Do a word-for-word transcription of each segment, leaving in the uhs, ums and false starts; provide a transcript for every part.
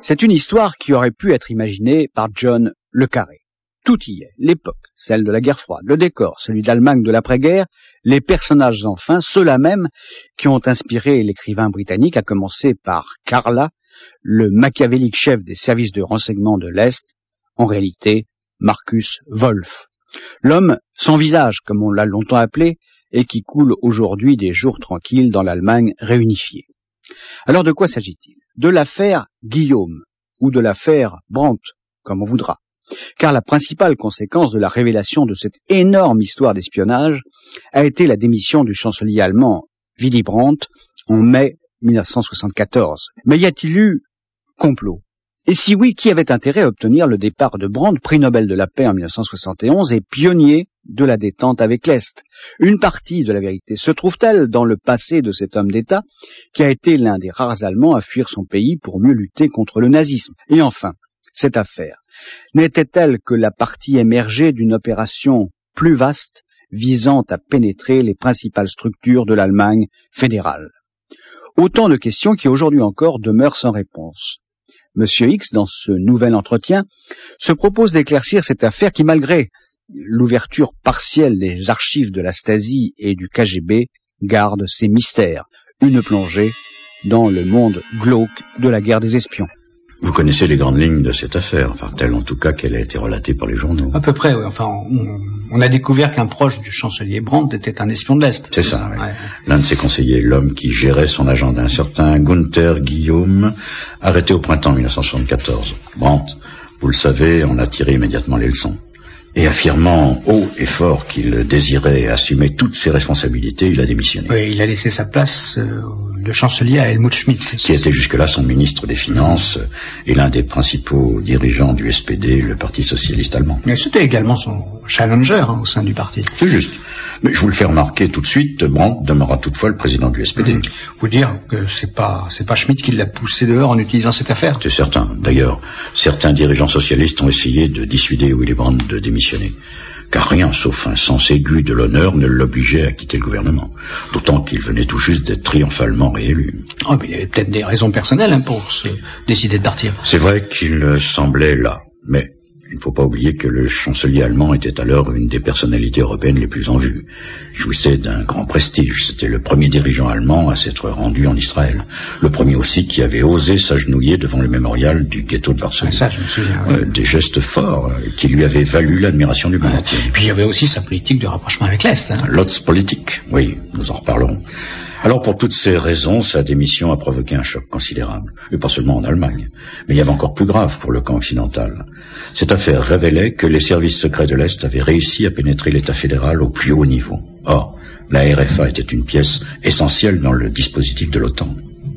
C'est une histoire qui aurait pu être imaginée par John le Carré. Tout y est, l'époque, celle de la guerre froide, le décor, celui d'Allemagne de l'après-guerre, les personnages enfin, ceux-là même qui ont inspiré l'écrivain britannique, à commencer par Carla, le machiavélique chef des services de renseignement de l'Est, en réalité Markus Wolf. L'homme sans visage, comme on l'a longtemps appelé, et qui coule aujourd'hui des jours tranquilles dans l'Allemagne réunifiée. Alors de quoi s'agit-il? De l'affaire Guillaume, ou de l'affaire Brandt, comme on voudra. Car la principale conséquence de la révélation de cette énorme histoire d'espionnage a été la démission du chancelier allemand Willy Brandt en mai mille neuf cent soixante-quatorze. Mais y a-t-il eu complot? Et si oui, qui avait intérêt à obtenir le départ de Brandt, prix Nobel de la paix en mille neuf cent soixante et onze et pionnier de la détente avec l'Est? Une partie de la vérité se trouve-t-elle dans le passé de cet homme d'État qui a été l'un des rares Allemands à fuir son pays pour mieux lutter contre le nazisme? Et enfin, cette affaire n'était-elle que la partie émergée d'une opération plus vaste visant à pénétrer les principales structures de l'Allemagne fédérale? Autant de questions qui aujourd'hui encore demeurent sans réponse. Monsieur X, dans ce nouvel entretien, se propose d'éclaircir cette affaire qui, malgré l'ouverture partielle des archives de la Stasi et du K G B, garde ses mystères. Une plongée dans le monde glauque de la guerre des espions. Vous connaissez les grandes lignes de cette affaire, enfin telle en tout cas qu'elle a été relatée par les journaux. À peu près, oui. Enfin, on, on a découvert qu'un proche du chancelier Brandt était un espion de l'Est. C'est ça, oui. Ouais. L'un de ses conseillers, l'homme qui gérait son agenda, un certain Gunther Guillaume, arrêté au printemps mille neuf cent soixante-quatorze. Brandt, vous le savez, en a tiré immédiatement les leçons. Et affirmant haut et fort qu'il désirait assumer toutes ses responsabilités, il a démissionné. Oui, il a laissé sa place, euh, le chancelier, à Helmut Schmidt. Qui était jusque-là son ministre des Finances et l'un des principaux dirigeants du S P D, le Parti socialiste allemand. Mais c'était également son challenger hein, au sein du parti. C'est juste. Mais je vous le fais remarquer tout de suite, Brandt demeurera toutefois le président du S P D. Mmh. Vous dire que c'est pas, c'est pas Schmidt qui l'a poussé dehors en utilisant cette affaire. C'est certain. D'ailleurs, certains dirigeants socialistes ont essayé de dissuader Willy Brandt de démissionner. Car rien, sauf un sens aigu de l'honneur, ne l'obligeait à quitter le gouvernement. D'autant qu'il venait tout juste d'être triomphalement réélu. Oh, mais il y avait peut-être des raisons personnelles hein, pour se décider de partir. C'est vrai qu'il semblait là, mais il ne faut pas oublier que le chancelier allemand était alors une des personnalités européennes les plus en vue. Il jouissait d'un grand prestige. C'était le premier dirigeant allemand à s'être rendu en Israël. Le premier aussi qui avait osé s'agenouiller devant le mémorial du ghetto de Varsovie. Ça, je me souviens. Oui. Euh, des gestes forts euh, qui lui avaient valu l'admiration du monde entier. Et puis il y avait aussi sa politique de rapprochement avec l'Est. Hein. L'Otz politique, oui, nous en reparlerons. Alors pour toutes ces raisons, sa démission a provoqué un choc considérable, et pas seulement en Allemagne, mais il y avait encore plus grave pour le camp occidental. Cette affaire révélait que les services secrets de l'Est avaient réussi à pénétrer l'État fédéral au plus haut niveau. Or, la R F A était une pièce essentielle dans le dispositif de l'OTAN.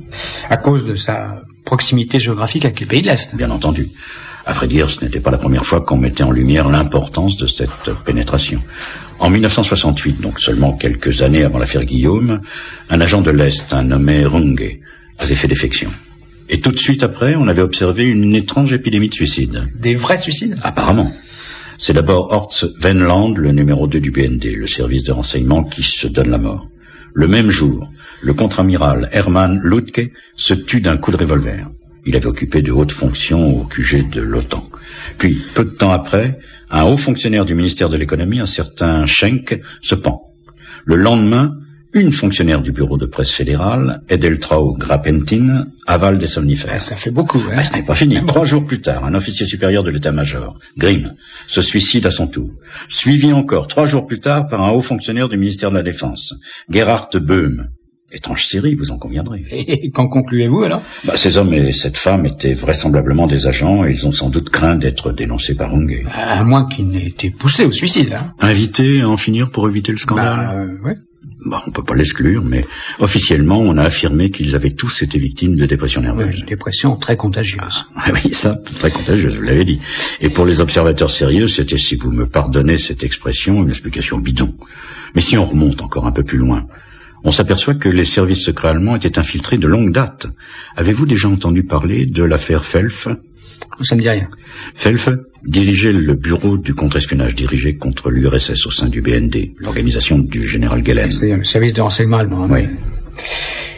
À cause de sa proximité géographique avec les pays de l'Est. Bien entendu. À vrai dire, ce n'était pas la première fois qu'on mettait en lumière l'importance de cette pénétration. En mille neuf cent soixante-huit, donc seulement quelques années avant l'affaire Guillaume, un agent de l'Est, un nommé Runge, avait fait défection. Et tout de suite après, on avait observé une étrange épidémie de suicides. Des vrais suicides? Apparemment. C'est d'abord Horst Wendland, le numéro deux du B N D, le service de renseignement qui se donne la mort. Le même jour, le contre-amiral Hermann Lütke se tue d'un coup de revolver. Il avait occupé de hautes fonctions au Q G de l'OTAN. Puis, peu de temps après, un haut fonctionnaire du ministère de l'économie, un certain Schenk, se pend. Le lendemain, une fonctionnaire du bureau de presse fédéral, Edeltraud Grapentin, avale des somnifères. Ça fait beaucoup, hein. Ah, ce n'est pas fini. Trois jours plus tard, un officier supérieur de l'état-major, Grimm, se suicide à son tour. Suivi encore trois jours plus tard par un haut fonctionnaire du ministère de la Défense, Gerhard Böhm. Étrange série, vous en conviendrez. Et qu'en concluez-vous alors? Bah, ces hommes et cette femme étaient vraisemblablement des agents et ils ont sans doute craint d'être dénoncés par Runge. À moins qu'ils n'aient été poussés au suicide, hein. Invités à en finir pour éviter le scandale? Bah, euh, ouais. Bah, on peut pas l'exclure, mais officiellement, on a affirmé qu'ils avaient tous été victimes de dépression nerveuse. Oui, une dépression très contagieuse. Ah, oui, ça, très contagieuse, vous l'avez dit. Et pour les observateurs sérieux, c'était, si vous me pardonnez cette expression, une explication bidon. Mais si on remonte encore un peu plus loin, on s'aperçoit que les services secrets allemands étaient infiltrés de longue date. Avez-vous déjà entendu parler de l'affaire Felf? Ça me dit rien. Felf dirigeait le bureau du contre-espionnage dirigé contre l'U R S S au sein du B N D, l'organisation du général Gehlen. C'est le service de renseignement allemand. Oui.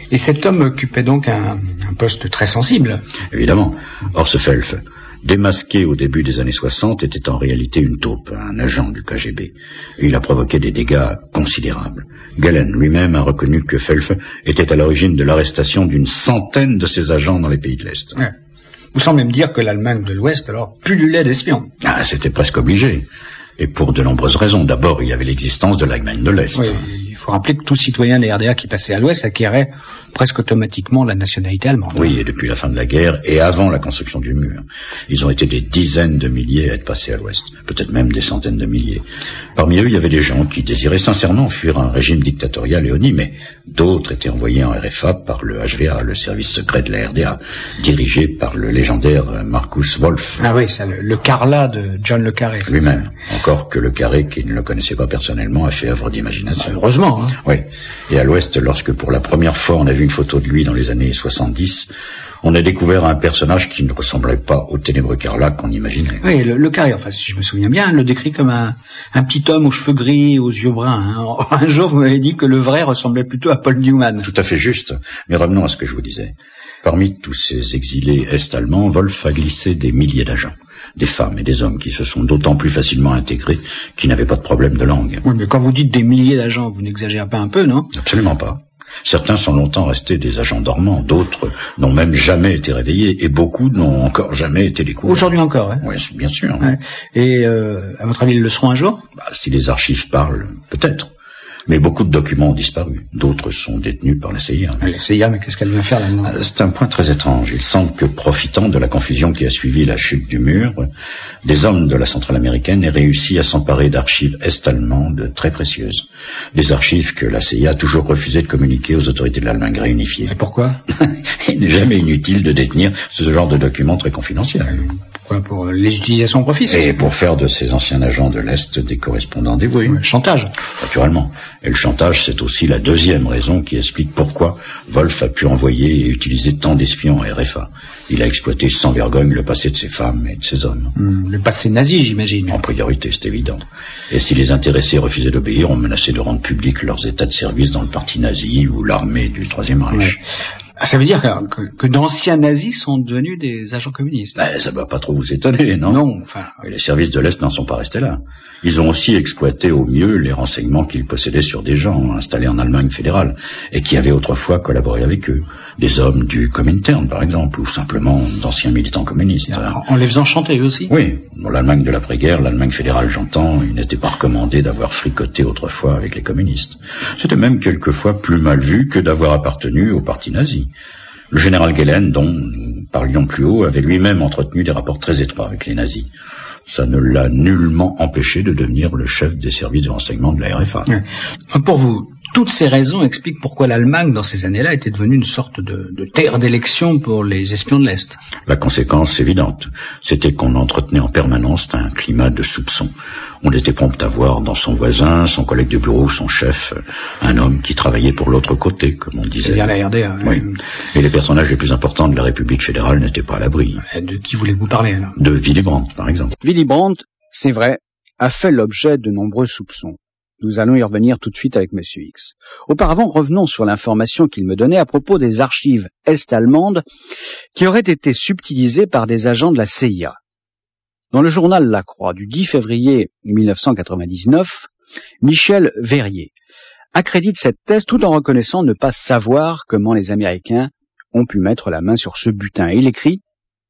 Et cet homme occupait donc un, un poste très sensible. Évidemment. Horst Felf, démasqué au début des années soixante, était en réalité une taupe, un agent du K G B. Et il a provoqué des dégâts considérables. Gehlen lui-même a reconnu que Felf était à l'origine de l'arrestation d'une centaine de ses agents dans les pays de l'Est. Ouais. Vous semblez me dire que l'Allemagne de l'Ouest, alors, pullulait d'espions. Ah, c'était presque obligé. Et pour de nombreuses raisons. D'abord, il y avait l'existence de l'Allemagne de l'Est. Oui, il faut rappeler que tout citoyen des R D A qui passait à l'Ouest acquérait presque automatiquement la nationalité allemande. Oui, et depuis la fin de la guerre et avant la construction du mur. Ils ont été des dizaines de milliers à être passés à l'Ouest. Peut-être même des centaines de milliers. Parmi eux, il y avait des gens qui désiraient sincèrement fuir un régime dictatorial léonie, mais d'autres étaient envoyés en R F A par le H V A, le service secret de la R D A, dirigé par le légendaire Markus Wolf. Ah oui, ça, le, le Carla de John Le Carré. Lui-même. Encore que Le Carré, qui ne le connaissait pas personnellement, a fait œuvre d'imagination. Heureusement. Hein. Oui. Et à l'Ouest, lorsque pour la première fois on a vu une photo de lui dans les années soixante-dix, on a découvert un personnage qui ne ressemblait pas au ténébreux Carla qu'on imaginait. Oui, le, le Carré, enfin, si je me souviens bien, le décrit comme un, un petit homme aux cheveux gris, aux yeux bruns. Hein. Un jour, vous m'avez dit que le vrai ressemblait plutôt à Paul Newman. Tout à fait juste. Mais revenons à ce que je vous disais. Parmi tous ces exilés est-allemands, Wolf a glissé des milliers d'agents. Des femmes et des hommes qui se sont d'autant plus facilement intégrés qu'ils n'avaient pas de problème de langue. Oui, mais quand vous dites des milliers d'agents, vous n'exagérez pas un peu, non? Absolument pas. Certains sont longtemps restés des agents dormants, d'autres n'ont même jamais été réveillés, et beaucoup n'ont encore jamais été découverts. Aujourd'hui encore, hein? Oui, bien sûr. Ouais. Et euh, à votre avis, ils le seront un jour? Bah, si les archives parlent, peut-être. Mais beaucoup de documents ont disparu. D'autres sont détenus par la C I A. La C I A, mais qu'est-ce qu'elle vient faire là-dedans? C'est un point très étrange. Il semble que, profitant de la confusion qui a suivi la chute du mur, des hommes de la centrale américaine aient réussi à s'emparer d'archives est-allemandes très précieuses. Des archives que la C I A a toujours refusé de communiquer aux autorités de l'Allemagne réunifiée. Et pourquoi? Il n'est jamais inutile de détenir ce genre de documents très confidentiels. Pourquoi? Pour les utilisations profit. Et pour faire de ces anciens agents de l'Est des correspondants dévoués. Ouais, chantage. Naturellement. Et le chantage, c'est aussi la deuxième raison qui explique pourquoi Wolf a pu envoyer et utiliser tant d'espions à R F A. Il a exploité sans vergogne le passé de ses femmes et de ses hommes. Mmh, le passé nazi, j'imagine. En priorité, c'est évident. Et si les intéressés refusaient d'obéir, on menaçait de rendre public leurs états de service dans le parti nazi ou l'armée du Troisième Reich. Ouais. Ça veut dire que, que, que d'anciens nazis sont devenus des agents communistes. Ben, ça va pas trop vous étonner, non? Non, enfin... Et les services de l'Est n'en sont pas restés là. Ils ont aussi exploité au mieux les renseignements qu'ils possédaient sur des gens installés en Allemagne fédérale et qui avaient autrefois collaboré avec eux. Des hommes du Comintern, par exemple, ou simplement d'anciens militants communistes. En les faisant chanter, eux aussi? Oui. Dans l'Allemagne de l'après-guerre, l'Allemagne fédérale, j'entends, il n'était pas recommandé d'avoir fricoté autrefois avec les communistes. C'était même quelquefois plus mal vu que d'avoir appartenu au parti nazi. Le général Gehlen, dont nous parlions plus haut, avait lui-même entretenu des rapports très étroits avec les nazis. Ça ne l'a nullement empêché de devenir le chef des services de renseignement de la R F A. Ouais. Pour vous, toutes ces raisons expliquent pourquoi l'Allemagne, dans ces années-là, était devenue une sorte de, de terre d'élection pour les espions de l'Est. La conséquence évidente, c'était qu'on entretenait en permanence un climat de soupçon. On était prompt à voir dans son voisin, son collègue de bureau, son chef, un homme qui travaillait pour l'autre côté, comme on disait. C'est-à-dire la R D A. Oui. Et les personnages les plus importants de la République fédérale n'étaient pas à l'abri. De qui voulez-vous parler, alors? De Willy Brandt, par exemple. Willy Brandt, c'est vrai, a fait l'objet de nombreux soupçons. Nous allons y revenir tout de suite avec Monsieur X. Auparavant, revenons sur l'information qu'il me donnait à propos des archives est-allemandes qui auraient été subtilisées par des agents de la C I A. Dans le journal La Croix du dix février mille neuf cent quatre-vingt-dix-neuf, Michel Verrier accrédite cette thèse tout en reconnaissant ne pas savoir comment les Américains ont pu mettre la main sur ce butin. Il écrit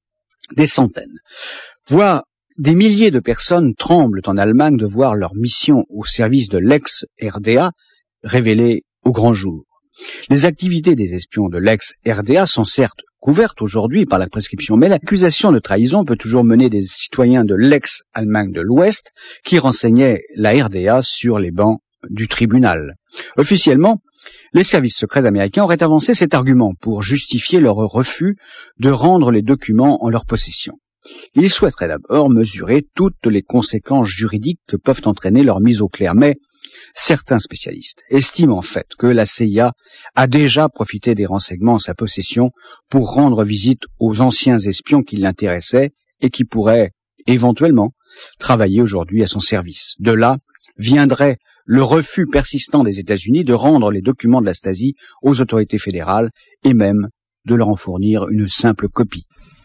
« Des centaines, voire des milliers de personnes tremblent en Allemagne de voir leur mission au service de l'ex-R D A révélée au grand jour. Les activités des espions de l'ex-R D A sont certes couvertes aujourd'hui par la prescription, mais l'accusation de trahison peut toujours mener des citoyens de l'ex-Allemagne de l'Ouest qui renseignaient la R D A sur les bancs du tribunal. Officiellement, les services secrets américains auraient avancé cet argument pour justifier leur refus de rendre les documents en leur possession. Ils souhaiteraient d'abord mesurer toutes les conséquences juridiques que peuvent entraîner leur mise au clair, mais certains spécialistes estiment en fait que la C I A a déjà profité des renseignements en sa possession pour rendre visite aux anciens espions qui l'intéressaient et qui pourraient éventuellement travailler aujourd'hui à son service. De là viendrait le refus persistant des États-Unis de rendre les documents de la Stasi aux autorités fédérales et même de leur en fournir une simple copie.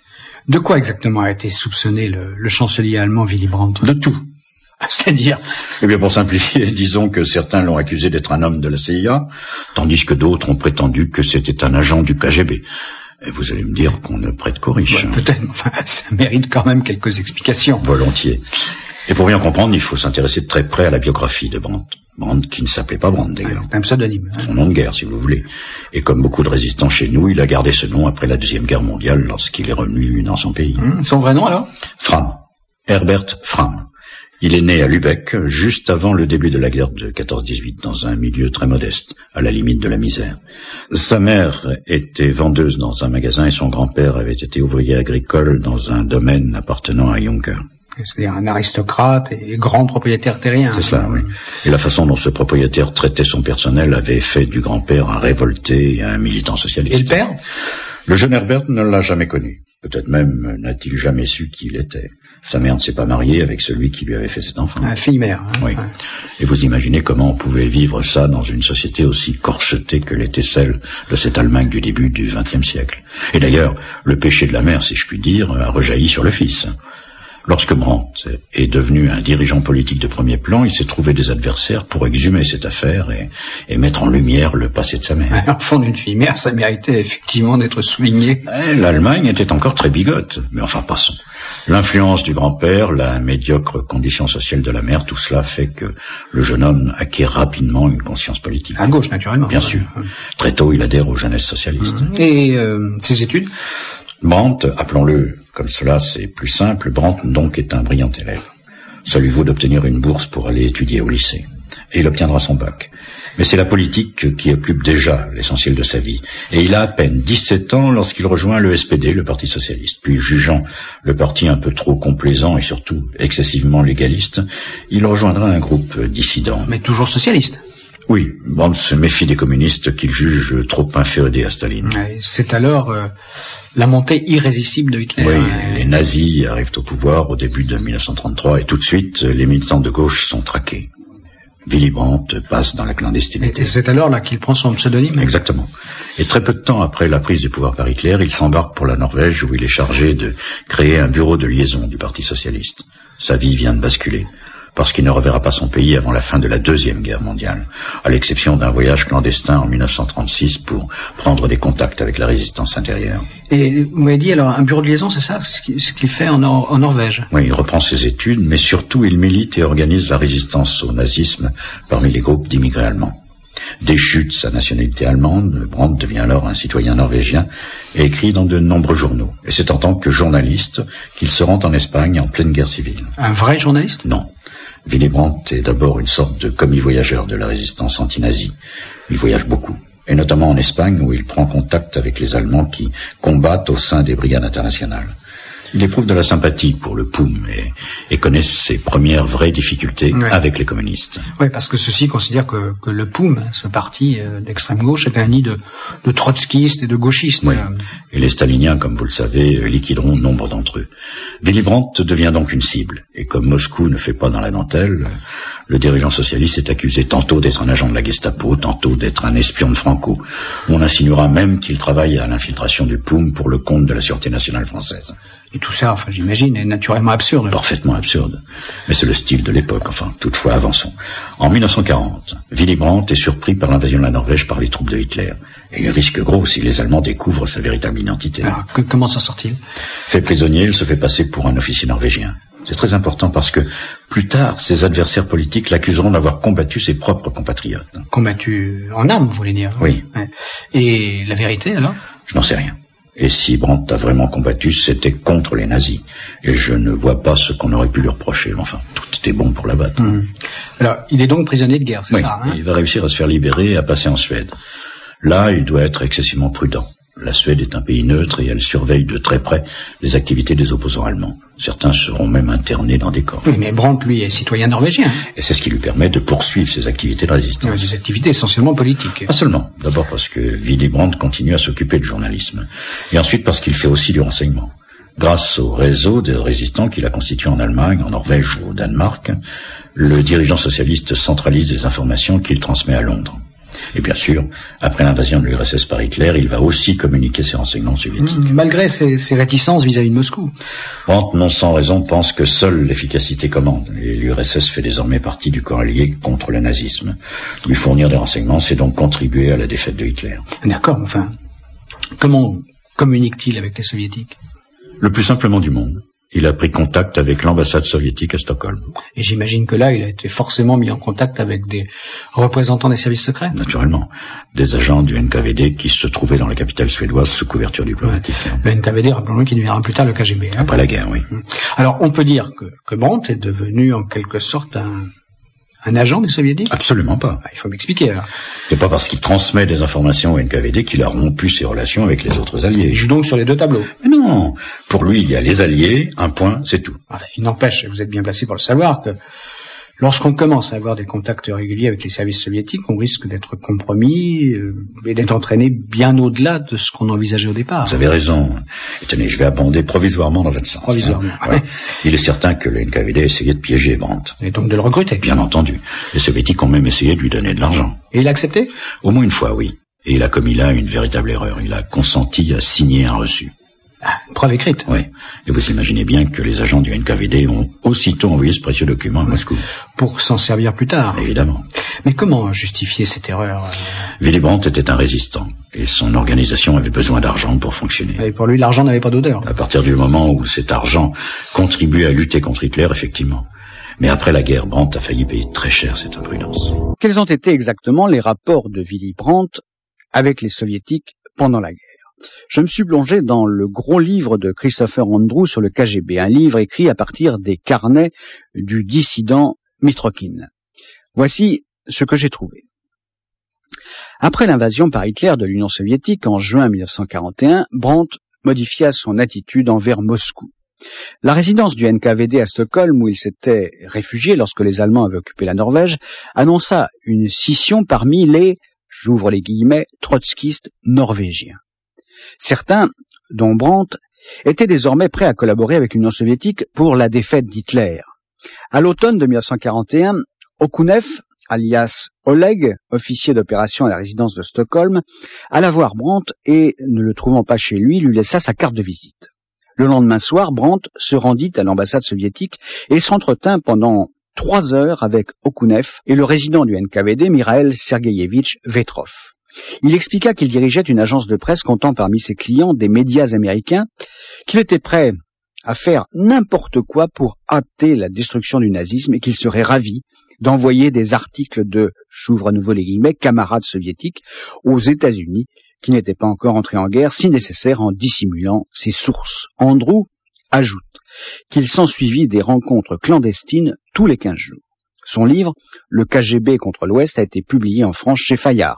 De quoi exactement a été soupçonné le, le chancelier allemand Willy Brandt? De tout. C'est-à-dire? Eh bien, pour simplifier, disons que certains l'ont accusé d'être un homme de la C I A, tandis que d'autres ont prétendu que c'était un agent du K G B. Et vous allez me dire qu'on ne prête qu'aux riches. Ouais, peut-être, enfin, ça mérite quand même quelques explications. Volontiers. Et pour bien comprendre, il faut s'intéresser de très près à la biographie de Brandt. Brandt qui ne s'appelait pas Brandt d'ailleurs. C'est un pseudonyme. Hein. Son nom de guerre, si vous voulez. Et comme beaucoup de résistants chez nous, il a gardé ce nom après la Deuxième Guerre mondiale lorsqu'il est revenu dans son pays. Mmh, son vrai nom alors? Frahm. Herbert Frahm. Il est né à Lübeck, juste avant le début de la guerre de quatorze dix-huit, dans un milieu très modeste, à la limite de la misère. Sa mère était vendeuse dans un magasin et son grand-père avait été ouvrier agricole dans un domaine appartenant à Juncker. C'est-à-dire un aristocrate et grand propriétaire terrien. C'est cela, oui. Et la façon dont ce propriétaire traitait son personnel avait fait du grand-père un révolté et un militant socialiste. Et le père? Le jeune Herbert ne l'a jamais connu. Peut-être même n'a-t-il jamais su qui il était. Sa mère ne s'est pas mariée avec celui qui lui avait fait cet enfant. Un fille-mère. Hein, oui. Ouais. Et vous imaginez comment on pouvait vivre ça dans une société aussi corsetée que l'était celle de cette Allemagne du début du vingtième siècle. Et d'ailleurs, le péché de la mère, si je puis dire, a rejailli sur le fils. Lorsque Brandt est devenu un dirigeant politique de premier plan, il s'est trouvé des adversaires pour exhumer cette affaire et, et mettre en lumière le passé de sa mère. L'enfant d'une fille mère, ça méritait effectivement d'être souligné. L'Allemagne était encore très bigote, mais enfin passons. L'influence du grand-père, la médiocre condition sociale de la mère, tout cela fait que le jeune homme acquiert rapidement une conscience politique. À gauche, naturellement. Bien sûr. Très tôt, il adhère aux jeunesses socialistes. Mmh. Et euh, ses études? Brandt, appelons-le comme cela, c'est plus simple, Brandt donc est un brillant élève. Ça lui vaut d'obtenir une bourse pour aller étudier au lycée. Et il obtiendra son bac. Mais c'est la politique qui occupe déjà l'essentiel de sa vie. Et il a à peine dix-sept ans lorsqu'il rejoint le S P D, le Parti socialiste. Puis, jugeant le parti un peu trop complaisant et surtout excessivement légaliste, il rejoindra un groupe dissident. Mais toujours socialiste. Oui, Brandt se méfie des communistes qu'il juge trop inféodés à Staline. C'est alors euh, la montée irrésistible de Hitler. Oui, hein. Les nazis arrivent au pouvoir au début de mille neuf cent trente-trois et tout de suite, les militants de gauche sont traqués. Willy Brandt passe dans la clandestinité. Et c'est alors là qu'il prend son pseudonyme. Exactement. Et très peu de temps après la prise du pouvoir par Hitler, il s'embarque pour la Norvège où il est chargé de créer un bureau de liaison du Parti socialiste. Sa vie vient de basculer, parce qu'il ne reverra pas son pays avant la fin de la Deuxième Guerre mondiale, à l'exception d'un voyage clandestin en mille neuf cent trente-six pour prendre des contacts avec la résistance intérieure. Et vous m'avez dit, alors, un bureau de liaison, c'est ça, ce qu'il fait en, Nor- en Norvège? Oui, il reprend ses études, mais surtout il milite et organise la résistance au nazisme parmi les groupes d'immigrés allemands. Déchu de sa nationalité allemande, Brandt devient alors un citoyen norvégien et écrit dans de nombreux journaux. Et c'est en tant que journaliste qu'il se rend en Espagne en pleine guerre civile. Un vrai journaliste? Non. Willy Brandt est d'abord une sorte de commis-voyageur de la résistance anti-nazie. Il voyage beaucoup, et notamment en Espagne où il prend contact avec les Allemands qui combattent au sein des brigades internationales. Il éprouve de la sympathie pour le P O U M et, et connaît ses premières vraies difficultés ouais. avec les communistes. Oui, parce que ceux-ci considèrent que, que le P O U M, ce parti euh, d'extrême gauche, est un nid de, de trotskistes et de gauchistes. Oui. Et les staliniens, comme vous le savez, liquideront nombre d'entre eux. Willy Brandt devient donc une cible. Et comme Moscou ne fait pas dans la dentelle, le dirigeant socialiste est accusé tantôt d'être un agent de la Gestapo, tantôt d'être un espion de Franco. On insinuera même qu'il travaille à l'infiltration du P O U M pour le compte de la Sûreté nationale française. Et tout ça, enfin, j'imagine, est naturellement absurde. Parfaitement absurde. Mais c'est le style de l'époque, enfin, toutefois, avançons. En mille neuf cent quarante, Willy Brandt est surpris par l'invasion de la Norvège par les troupes de Hitler. Et il risque gros si les Allemands découvrent sa véritable identité. Alors, que, comment s'en sort-il? Fait prisonnier, il se fait passer pour un officier norvégien. C'est très important parce que, plus tard, ses adversaires politiques l'accuseront d'avoir combattu ses propres compatriotes. Combattu en armes, vous voulez dire? Oui. Ouais. Et la vérité, alors? Je n'en sais rien. Et si Brandt a vraiment combattu, c'était contre les nazis. Et je ne vois pas ce qu'on aurait pu lui reprocher. Enfin, tout était bon pour l'abattre. Mmh. Alors, il est donc prisonnier de guerre, c'est oui, ça, hein? Il va réussir à se faire libérer et à passer en Suède. Là, il doit être excessivement prudent. La Suède est un pays neutre et elle surveille de très près les activités des opposants allemands. Certains seront même internés dans des camps. Oui, mais Brandt, lui, est citoyen norvégien. Et c'est ce qui lui permet de poursuivre ses activités de résistance. Oui, des activités essentiellement politiques. Pas seulement. D'abord parce que Willy Brandt continue à s'occuper de journalisme. Et ensuite parce qu'il fait aussi du renseignement. Grâce au réseau de résistants qu'il a constitué en Allemagne, en Norvège ou au Danemark, le dirigeant socialiste centralise des informations qu'il transmet à Londres. Et bien sûr, après l'invasion de l'U R S S par Hitler, il va aussi communiquer ses renseignements soviétiques. Mmh, malgré ses, ses réticences vis-à-vis de Moscou. Brandt, non sans raison, pense que seule l'efficacité commande, et l'U R S S fait désormais partie du corps allié contre le nazisme. Lui fournir des renseignements, c'est donc contribuer à la défaite de Hitler. D'accord, enfin, comment communique-t-il avec les soviétiques? Le plus simplement du monde. Il a pris contact avec l'ambassade soviétique à Stockholm. Et j'imagine que là, il a été forcément mis en contact avec des représentants des services secrets. Naturellement. Des agents du N K V D qui se trouvaient dans la capitale suédoise sous couverture diplomatique. Ouais. Le N K V D, rappelons-le, qui deviendra plus tard le K G B. Hein. Après la guerre, oui. Alors, on peut dire que, que Brandt est devenu en quelque sorte un... Un agent des soviétiques? Absolument pas. Il faut m'expliquer, alors. C'est pas parce qu'il transmet des informations au N K V D qu'il a rompu ses relations avec les autres alliés. Il joue donc sur les deux tableaux. Mais non. Pour lui, il y a les alliés, un point, c'est tout. Enfin, il n'empêche, vous êtes bien placé pour le savoir, que lorsqu'on commence à avoir des contacts réguliers avec les services soviétiques, on risque d'être compromis euh, et d'être entraîné bien au-delà de ce qu'on envisageait au départ. Vous avez raison. Et tenez, je vais abonder provisoirement dans votre sens. Provisoirement. Hein. Ouais. Il est certain que le N K V D a essayé de piéger Brandt. Et donc de le recruter. Bien entendu. Les soviétiques ont même essayé de lui donner de l'argent. Et il a accepté? Au moins une fois, oui. Et il a commis là une véritable erreur. Il a consenti à signer un reçu. Ah, une preuve écrite. Oui. Et vous imaginez bien que les agents du N K V D ont aussitôt envoyé ce précieux document à Moscou. Pour s'en servir plus tard. Évidemment. Mais comment justifier cette erreur? Willy Brandt était un résistant. Et son organisation avait besoin d'argent pour fonctionner. Et pour lui, l'argent n'avait pas d'odeur. À partir du moment où cet argent contribuait à lutter contre Hitler, effectivement. Mais après la guerre, Brandt a failli payer très cher cette imprudence. Quels ont été exactement les rapports de Willy Brandt avec les soviétiques pendant la guerre? Je me suis plongé dans le gros livre de Christopher Andrew sur le K G B, un livre écrit à partir des carnets du dissident Mitrokhin. Voici ce que j'ai trouvé. Après l'invasion par Hitler de l'Union soviétique en juin mille neuf cent quarante et un, Brandt modifia son attitude envers Moscou. La résidence du N K V D à Stockholm, où il s'était réfugié lorsque les Allemands avaient occupé la Norvège, annonça une scission parmi les, j'ouvre les guillemets, trotskistes norvégiens. Certains, dont Brandt, étaient désormais prêts à collaborer avec l'Union soviétique pour la défaite d'Hitler. À l'automne de mille neuf cent quarante et un, Okunev, alias Oleg, officier d'opération à la résidence de Stockholm, alla voir Brandt et, ne le trouvant pas chez lui, lui laissa sa carte de visite. Le lendemain soir, Brandt se rendit à l'ambassade soviétique et s'entretint pendant trois heures avec Okunev et le résident du N K V D, Mikhail Sergeyevitch Vetrov. Il expliqua qu'il dirigeait une agence de presse comptant parmi ses clients des médias américains, qu'il était prêt à faire n'importe quoi pour hâter la destruction du nazisme et qu'il serait ravi d'envoyer des articles de, j'ouvre à nouveau les guillemets, camarades soviétiques aux États-Unis qui n'étaient pas encore entrés en guerre, si nécessaire en dissimulant ses sources. Andrew ajoute qu'il s'ensuivit des rencontres clandestines tous les quinze jours. Son livre, Le K G B contre l'Ouest, a été publié en France chez Fayard.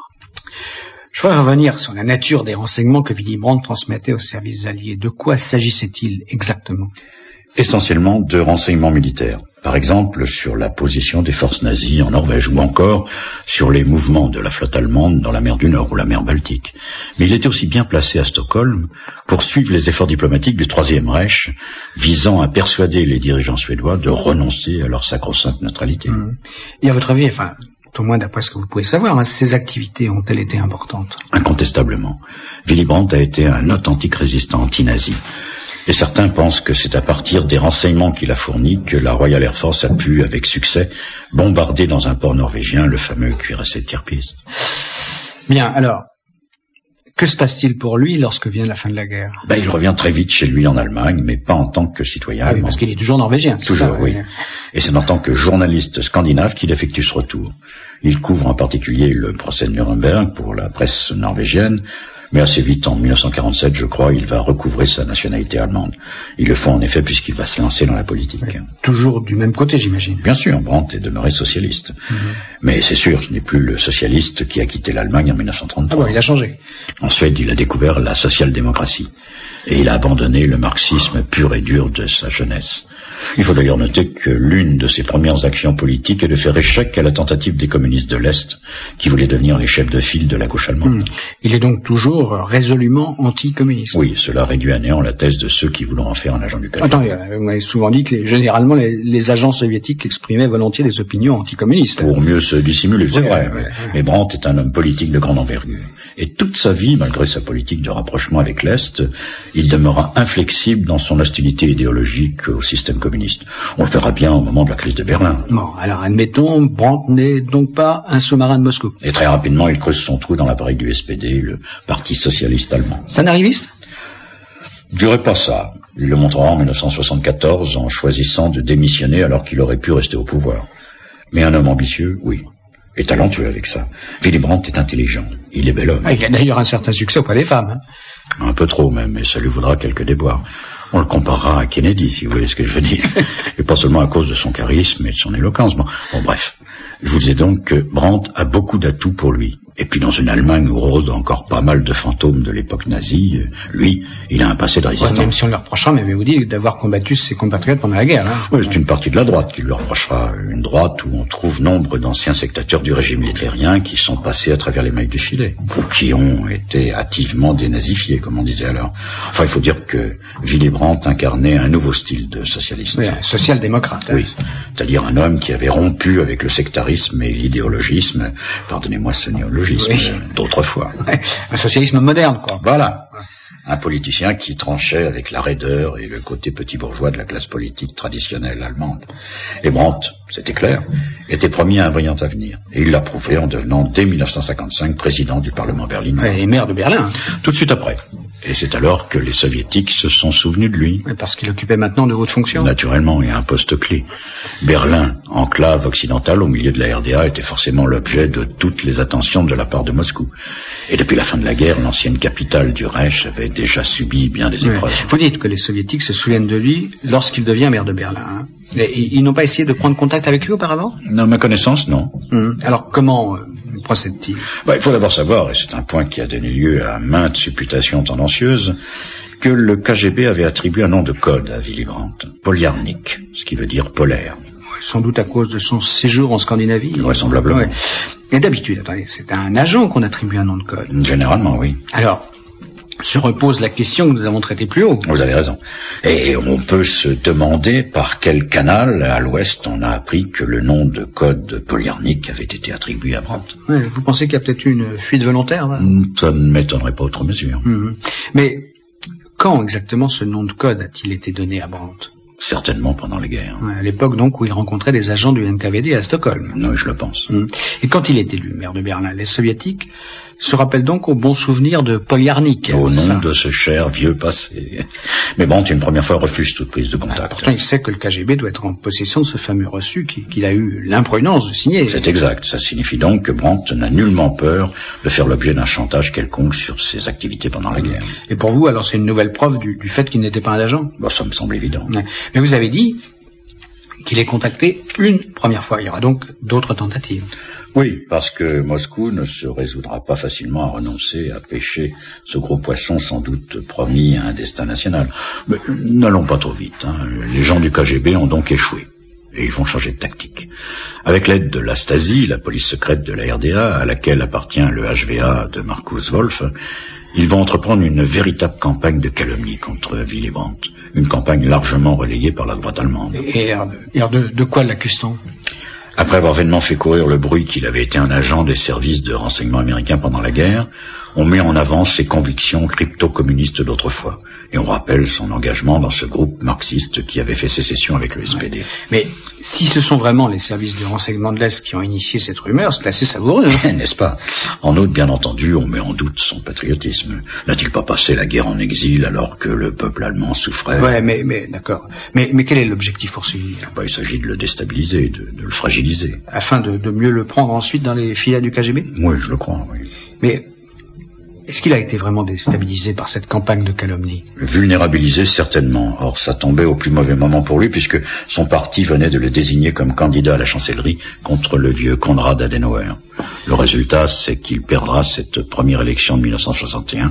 Je voudrais revenir sur la nature des renseignements que Willy Brandt transmettait aux services alliés. De quoi s'agissait-il exactement? Essentiellement de renseignements militaires. Par exemple, sur la position des forces nazies en Norvège ou encore sur les mouvements de la flotte allemande dans la mer du Nord ou la mer Baltique. Mais il était aussi bien placé à Stockholm pour suivre les efforts diplomatiques du Troisième Reich visant à persuader les dirigeants suédois de renoncer à leur sacro-sainte neutralité. Mmh. Et à votre avis, enfin, au moins d'après ce que vous pouvez savoir, hein, ces activités ont-elles été importantes? Incontestablement. Willy Brandt a été un authentique résistant anti-nazi. Et certains pensent que c'est à partir des renseignements qu'il a fournis que la Royal Air Force a pu, avec succès, bombarder dans un port norvégien le fameux cuirassé de Tirpitz. Bien, alors, que se passe-t-il pour lui lorsque vient la fin de la guerre? Ben, il revient très vite chez lui en Allemagne, mais pas en tant que citoyen ah allemand. Oui, parce qu'il est toujours norvégien. Toujours, ça, oui. Ouais. Et c'est en tant que journaliste scandinave qu'il effectue ce retour. Il couvre en particulier le procès de Nuremberg pour la presse norvégienne, mais assez vite, en mille neuf cent quarante-sept, je crois, il va recouvrer sa nationalité allemande. Il le fait en effet puisqu'il va se lancer dans la politique. Oui, toujours du même côté, j'imagine. Bien sûr, Brandt est demeuré socialiste. Mm-hmm. Mais c'est sûr, ce n'est plus le socialiste qui a quitté l'Allemagne en mille neuf cent trente-trois. Ah bon, il a changé. En Suède, il a découvert la social-démocratie. Et il a abandonné le marxisme pur et dur de sa jeunesse. Il faut d'ailleurs noter que l'une de ses premières actions politiques est de faire échec à la tentative des communistes de l'Est qui voulaient devenir les chefs de file de la gauche allemande. Mmh. Il est donc toujours résolument anticommuniste. Oui, cela réduit à néant la thèse de ceux qui voulaient en faire un agent du K G B. Attends, vous m'avez souvent dit que les, généralement les, les agents soviétiques exprimaient volontiers des opinions anticommunistes. Pour mieux se dissimuler, c'est oui, vrai. Ouais, ouais. Mais Brandt est un homme politique de grande envergure. Et toute sa vie, malgré sa politique de rapprochement avec l'Est, il demeura inflexible dans son hostilité idéologique au système communiste. On le verra bien au moment de la crise de Berlin. Bon, alors admettons, Brandt n'est donc pas un sous-marin de Moscou. Et très rapidement, il creuse son trou dans l'appareil du S P D, le Parti socialiste allemand. C'est un arriviste ? Je dirais pas ça. Il le montrera en mille neuf cent soixante-quatorze en choisissant de démissionner alors qu'il aurait pu rester au pouvoir. Mais un homme ambitieux, oui. Et talentueux avec ça. Willy Brandt est intelligent. Il est bel homme. Ah, il a d'ailleurs un certain succès auprès des femmes. Hein. Un peu trop même, et ça lui vaudra quelques déboires. On le comparera à Kennedy, si vous voyez ce que je veux dire. Et pas seulement à cause de son charisme et de son éloquence. Bon, bon bref. Je vous disais donc que Brandt a beaucoup d'atouts pour lui. Et puis dans une Allemagne où rôdent encore pas mal de fantômes de l'époque nazie, lui, il a un passé de résistance. Ouais, même si on le reprochera, mais vous dites d'avoir combattu ses compatriotes pendant la guerre. Hein. Oui, c'est une partie de la droite qui lui reprochera. Une droite où on trouve nombre d'anciens sectateurs du régime hitlérien qui sont passés à travers les mailles du filet, ou qui ont été hâtivement dénazifiés, comme on disait alors. Enfin, il faut dire que Willy Brandt incarnait un nouveau style de socialiste. Oui, un social-démocrate. Hein. Oui, c'est-à-dire un homme qui avait rompu avec le sectarisme et l'idéologisme, pardonnez-moi ce néologisme, oui. d'autrefois. Ouais, un socialisme moderne, quoi. Voilà. Un politicien qui tranchait avec la raideur et le côté petit bourgeois de la classe politique traditionnelle allemande. Et Brandt, c'était clair, était promis à un brillant avenir. Et il l'a prouvé en devenant, dès mille neuf cent cinquante-cinq, président du Parlement berlinois. Ouais, et maire de Berlin. Tout de suite après. Et c'est alors que les soviétiques se sont souvenus de lui. Ouais, parce qu'il occupait maintenant de hautes fonctions. Naturellement, et un poste clé. Berlin, enclave occidentale au milieu de la R D A, était forcément l'objet de toutes les attentions de la part de Moscou. Et depuis la fin de la guerre, l'ancienne capitale du Reich avait déjà subi bien des épreuves. Ouais. Vous dites que les soviétiques se souviennent de lui lorsqu'il devient maire de Berlin. Hein. Et ils n'ont pas essayé de prendre contact avec lui auparavant ? Non, à ma connaissance, non. Hum. Alors comment euh, procède-t-il ? Bah, il faut d'abord savoir, et c'est un point qui a donné lieu à maintes supputations tendancieuses, que le K G B avait attribué un nom de code à Willy Brandt, Poliarnik, ce qui veut dire polaire. Ouais, sans doute à cause de son séjour en Scandinavie. Vraisemblablement. Ouais. Et d'habitude, attendez, c'est à un agent qu'on attribue un nom de code. Généralement, oui. Alors, se repose la question que nous avons traitée plus haut. Vous avez raison. Et on peut se demander par quel canal, à l'ouest, on a appris que le nom de code Poliarnik avait été attribué à Brandt. Ouais, vous pensez qu'il y a peut-être eu une fuite volontaire, là ? Ça ne m'étonnerait pas outre mesure. Mmh. Mais quand exactement ce nom de code a-t-il été donné à Brandt ? Certainement pendant les guerres. Ouais, à l'époque donc où il rencontrait des agents du N K V D à Stockholm. Non, je le pense. Mmh. Et quand il est élu maire de Berlin, les soviétiques se rappellent donc au bon souvenir de Poliarnik. Au nom ça. de ce cher vieux passé. Mais Brandt, une première fois, refuse toute prise de contact. Ah, pourtant, il sait que le K G B doit être en possession de ce fameux reçu qu'il a eu l'imprudence de signer. C'est exact. Ça signifie donc que Brandt n'a nullement peur de faire l'objet d'un chantage quelconque sur ses activités pendant la guerre. Et pour vous, alors c'est une nouvelle preuve du, du fait qu'il n'était pas un agent ? Bah, ça me semble évident. Ouais. Mais vous avez dit qu'il est contacté une première fois. Il y aura donc d'autres tentatives. Oui, parce que Moscou ne se résoudra pas facilement à renoncer à pêcher ce gros poisson sans doute promis à un destin national. Mais n'allons pas trop vite. Hein. Les gens du K G B ont donc échoué. Et ils vont changer de tactique. Avec l'aide de la Stasi, la police secrète de la R D A, à laquelle appartient le H V A de Markus Wolf, ils vont entreprendre une véritable campagne de calomnie contre Willy Brandt. Une campagne largement relayée par la droite allemande. Et, et de, de quoi l'accuse-t-on ? Après avoir vainement fait courir le bruit qu'il avait été un agent des services de renseignement américains pendant la guerre, on met en avant ses convictions crypto-communistes d'autrefois. Et on rappelle son engagement dans ce groupe marxiste qui avait fait sécession avec le S P D. Ouais. Mais si ce sont vraiment les services de renseignement de l'Est qui ont initié cette rumeur, c'est assez savoureux. Hein. N'est-ce pas ? En outre, bien entendu, on met en doute son patriotisme. N'a-t-il pas passé la guerre en exil alors que le peuple allemand souffrait ? Ouais, mais, mais d'accord. Mais, mais quel est l'objectif poursuivi ? Bah, il s'agit de le déstabiliser, de, de le fragiliser. Afin de, de mieux le prendre ensuite dans les filets du K G B ? Oui, je le crois, oui. Mais est-ce qu'il a été vraiment déstabilisé par cette campagne de calomnie ? Vulnérabilisé, certainement. Or, ça tombait au plus mauvais moment pour lui, puisque son parti venait de le désigner comme candidat à la chancellerie contre le vieux Konrad Adenauer. Le résultat, c'est qu'il perdra cette première élection de mille neuf cent soixante et un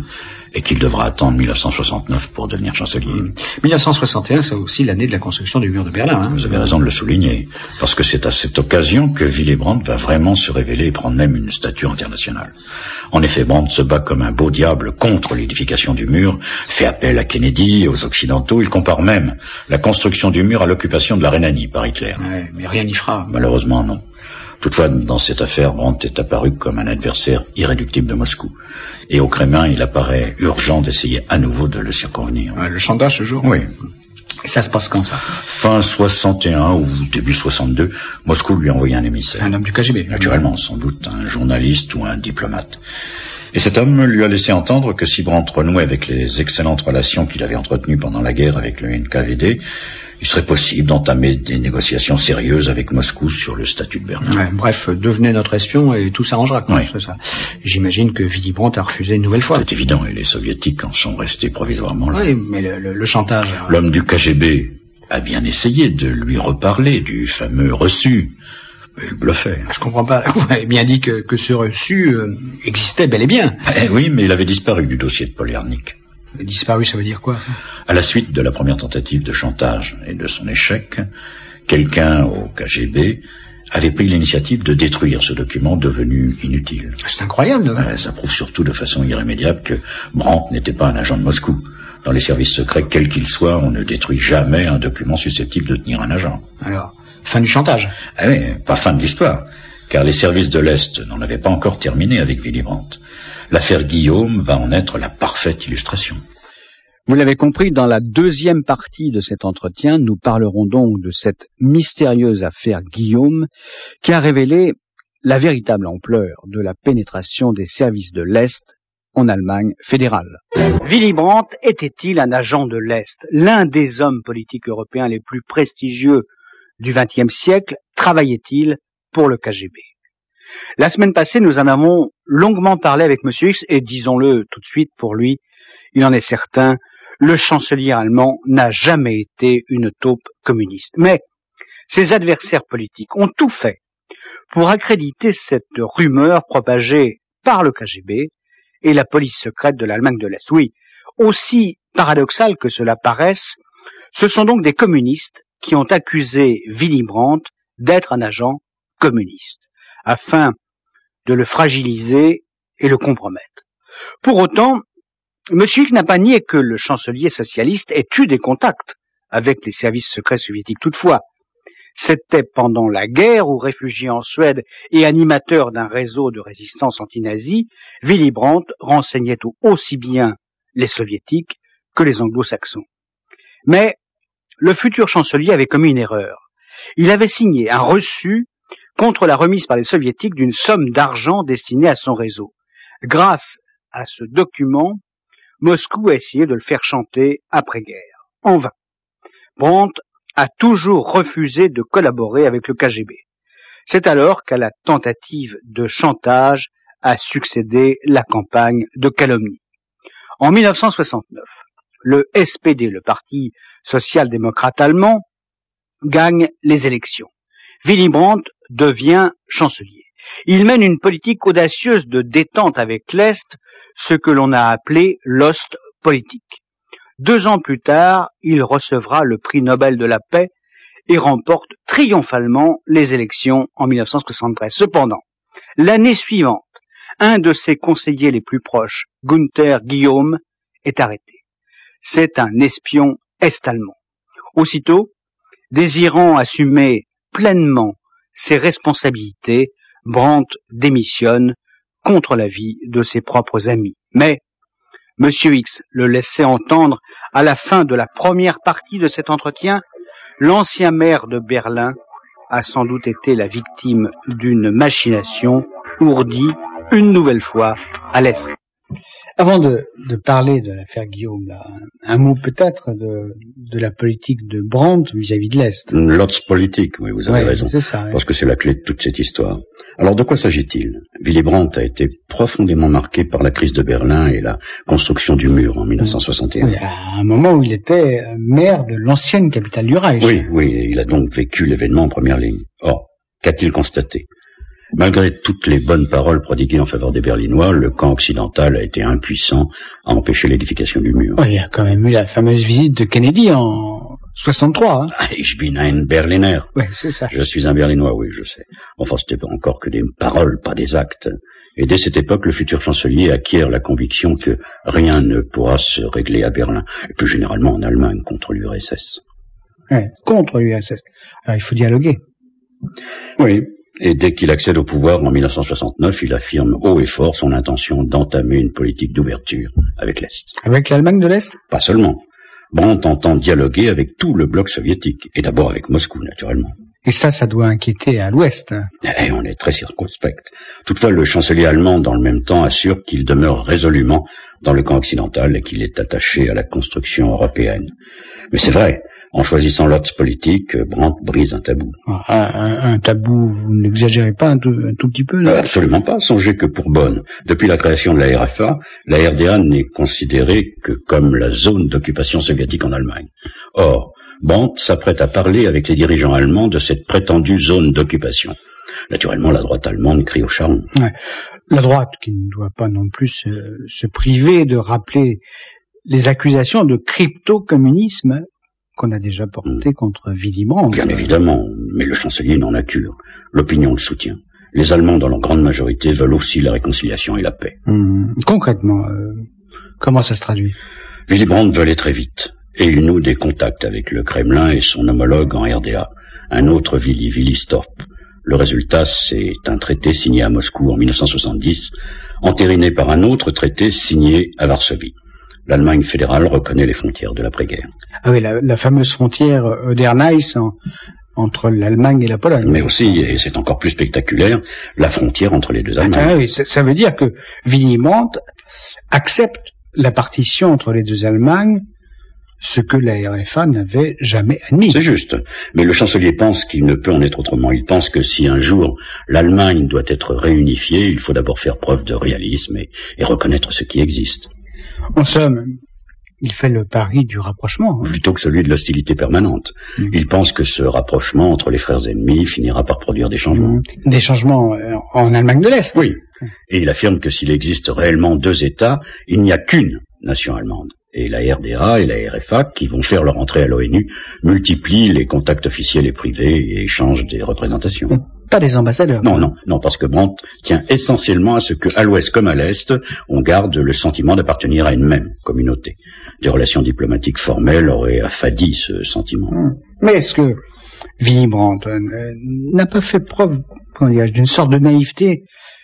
et qu'il devra attendre mille neuf cent soixante-neuf pour devenir chancelier. Mmh. mille neuf cent soixante et un, c'est aussi l'année de la construction du mur de Berlin. Hein. Vous avez raison de le souligner, parce que c'est à cette occasion que Willy Brandt va vraiment se révéler et prendre même une stature internationale. En effet, Brandt se bat comme un beau diable contre l'édification du mur, fait appel à Kennedy et aux Occidentaux. Il compare même la construction du mur à l'occupation de la Rhénanie par Hitler. Ouais, mais rien n'y fera. Malheureusement, non. Toutefois, dans cette affaire, Brandt est apparu comme un adversaire irréductible de Moscou. Et au Kremlin, il apparaît urgent d'essayer à nouveau de le circonvenir. Ouais, le chantage, ce jour? Oui. Et ça se passe quand, ça? Fin soixante et un ou début soixante-deux, Moscou lui a envoyé un émissaire. Un homme du K G B. Naturellement, sans doute un journaliste ou un diplomate. Et cet homme lui a laissé entendre que si Brandt renouait avec les excellentes relations qu'il avait entretenues pendant la guerre avec le N K V D, il serait possible d'entamer des négociations sérieuses avec Moscou sur le statut de Berlin. Ouais, bref, devenez notre espion et tout s'arrangera. Quoi, oui. C'est ça. J'imagine que Willy Brandt a refusé une nouvelle fois. C'est évident, et les soviétiques en sont restés provisoirement là. Oui, mais le, le, le chantage... L'homme du K G B a bien essayé de lui reparler du fameux reçu, mais il bluffait. Je comprends pas. Vous avez bien dit que, que ce reçu euh, existait bel et bien. Eh oui, mais il avait disparu du dossier de Polarnik. Disparu, ça veut dire quoi? À la suite de la première tentative de chantage et de son échec, quelqu'un au K G B avait pris l'initiative de détruire ce document devenu inutile. C'est incroyable. Euh, ça prouve surtout de façon irrémédiable que Brandt n'était pas un agent de Moscou. Dans les services secrets, quels qu'ils soient, on ne détruit jamais un document susceptible de tenir un agent. Alors, fin du chantage? Ah oui, pas fin de l'histoire, car les services de l'Est n'en avaient pas encore terminé avec Willy Brandt. L'affaire Guillaume va en être la parfaite illustration. Vous l'avez compris, dans la deuxième partie de cet entretien, nous parlerons donc de cette mystérieuse affaire Guillaume qui a révélé la véritable ampleur de la pénétration des services de l'Est en Allemagne fédérale. Willy Brandt était-il un agent de l'Est? L'un des hommes politiques européens les plus prestigieux du vingtième siècle travaillait-il pour le K G B? La semaine passée, nous en avons longuement parlé avec M. X, et disons-le tout de suite pour lui, il en est certain, le chancelier allemand n'a jamais été une taupe communiste. Mais ses adversaires politiques ont tout fait pour accréditer cette rumeur propagée par le K G B et la police secrète de l'Allemagne de l'Est. Oui, aussi paradoxal que cela paraisse, ce sont donc des communistes qui ont accusé Willy Brandt d'être un agent communiste, afin de le fragiliser et le compromettre. Pour autant, M. X n'a pas nié que le chancelier socialiste ait eu des contacts avec les services secrets soviétiques. Toutefois, c'était pendant la guerre où, réfugié en Suède et animateur d'un réseau de résistance anti-nazie, Willy Brandt renseignait aussi bien les soviétiques que les anglo-saxons. Mais le futur chancelier avait commis une erreur. Il avait signé un reçu contre la remise par les soviétiques d'une somme d'argent destinée à son réseau. Grâce à ce document, Moscou a essayé de le faire chanter après-guerre. En vain. Brandt a toujours refusé de collaborer avec le K G B. C'est alors qu'à la tentative de chantage a succédé la campagne de calomnie. En mille neuf cent soixante-neuf, le S P D, le Parti social-démocrate allemand, gagne les élections. Willy Brandt devient chancelier. Il mène une politique audacieuse de détente avec l'Est, ce que l'on a appelé l'Ostpolitik. Deux ans plus tard, il recevra le prix Nobel de la paix et remporte triomphalement les élections en mille neuf cent soixante-treize. Cependant, l'année suivante, un de ses conseillers les plus proches, Günther Guillaume, est arrêté. C'est un espion est-allemand. Aussitôt, désirant assumer pleinement ses responsabilités, Brandt démissionne contre l'avis de ses propres amis. Mais M. X le laissait entendre à la fin de la première partie de cet entretien. L'ancien maire de Berlin a sans doute été la victime d'une machination ourdie une nouvelle fois à l'Est. Avant de, de parler de l'affaire Guillaume, là, un mot peut-être de, de la politique de Brandt vis-à-vis de l'Est. L'Ostpolitik, oui, vous avez ouais, raison, c'est ça, ouais. Parce que c'est la clé de toute cette histoire. Alors de quoi s'agit-il? Willy Brandt a été profondément marqué par la crise de Berlin et la construction du mur en mille neuf cent soixante et un. Oui, à un moment où il était maire de l'ancienne capitale du Reich. Oui, oui, il a donc vécu l'événement en première ligne. Or, qu'a-t-il constaté? Malgré toutes les bonnes paroles prodiguées en faveur des Berlinois, le camp occidental a été impuissant à empêcher l'édification du mur. Ouais, il y a quand même eu la fameuse visite de Kennedy en soixante-trois. Hein. Ah, ich bin ein Berliner. Ouais, c'est ça. Je suis un Berlinois, oui, je sais. Enfin, c'était encore que des paroles, pas des actes. Et dès cette époque, le futur chancelier acquiert la conviction que rien ne pourra se régler à Berlin, et plus généralement en Allemagne, contre l'U R S S. Ouais, contre l'U R S S. Alors, il faut dialoguer. Oui. Et dès qu'il accède au pouvoir en mille neuf cent soixante-neuf, il affirme haut et fort son intention d'entamer une politique d'ouverture avec l'Est. Avec l'Allemagne de l'Est ? Pas seulement. Brandt entend dialoguer avec tout le bloc soviétique, et d'abord avec Moscou, naturellement. Et ça, ça doit inquiéter à l'Ouest. Et on est très circonspect. Toutefois, le chancelier allemand, dans le même temps, assure qu'il demeure résolument dans le camp occidental et qu'il est attaché à la construction européenne. Mais c'est vrai. En choisissant l'ordre politique, Brandt brise un tabou. Un, un, un tabou, vous n'exagérez pas un tout, un tout petit peu, non ? euh, Absolument pas. Songez que pour Bonn, depuis la création de la R F A, la R D A n'est considérée que comme la zone d'occupation soviétique en Allemagne. Or, Brandt s'apprête à parler avec les dirigeants allemands de cette prétendue zone d'occupation. Naturellement, la droite allemande crie au charbon. Ouais. La droite, qui ne doit pas non plus se, se priver de rappeler les accusations de crypto-communisme qu'on a déjà porté mmh. contre Willy Brandt. Bien évidemment, mais le chancelier n'en a cure. L'opinion le soutient. Les Allemands, dans leur grande majorité, veulent aussi la réconciliation et la paix. Mmh. Concrètement, euh, comment ça se traduit ? Willy Brandt veut aller très vite, et il noue des contacts avec le Kremlin et son homologue en R D A, un autre Willy, Willy Storp. Le résultat, c'est un traité signé à Moscou en mille neuf cent soixante-dix, entériné par un autre traité signé à Varsovie. L'Allemagne fédérale reconnaît les frontières de l'après-guerre. Ah oui, la, la fameuse frontière Oder-Neisse en, entre l'Allemagne et la Pologne. Mais aussi, et c'est encore plus spectaculaire, la frontière entre les deux Allemagnes. Ah oui, ça, ça veut dire que Willy Brandt accepte la partition entre les deux Allemagnes, ce que la R F A n'avait jamais admis. C'est juste. Mais le chancelier pense qu'il ne peut en être autrement. Il pense que si un jour l'Allemagne doit être réunifiée, il faut d'abord faire preuve de réalisme et, et reconnaître ce qui existe. En somme, il fait le pari du rapprochement. Hein. Plutôt que celui de l'hostilité permanente. Mmh. Il pense que ce rapprochement entre les frères ennemis finira par produire des changements. Mmh. Des changements en Allemagne de l'Est. Oui. Et il affirme que s'il existe réellement deux États, il n'y a qu'une nation allemande. Et la R D A et la R F A, qui vont faire leur entrée à l'ONU, multiplient les contacts officiels et privés et échangent des représentations. Mmh. Pas des ambassadeurs. Non, non, non, parce que Brandt tient essentiellement à ce que, à l'Ouest comme à l'Est, on garde le sentiment d'appartenir à une même communauté. Des relations diplomatiques formelles auraient affadi ce sentiment. Mais est-ce que Willy Brandt euh, n'a pas fait preuve, comment dirais-je, d'une sorte de naïveté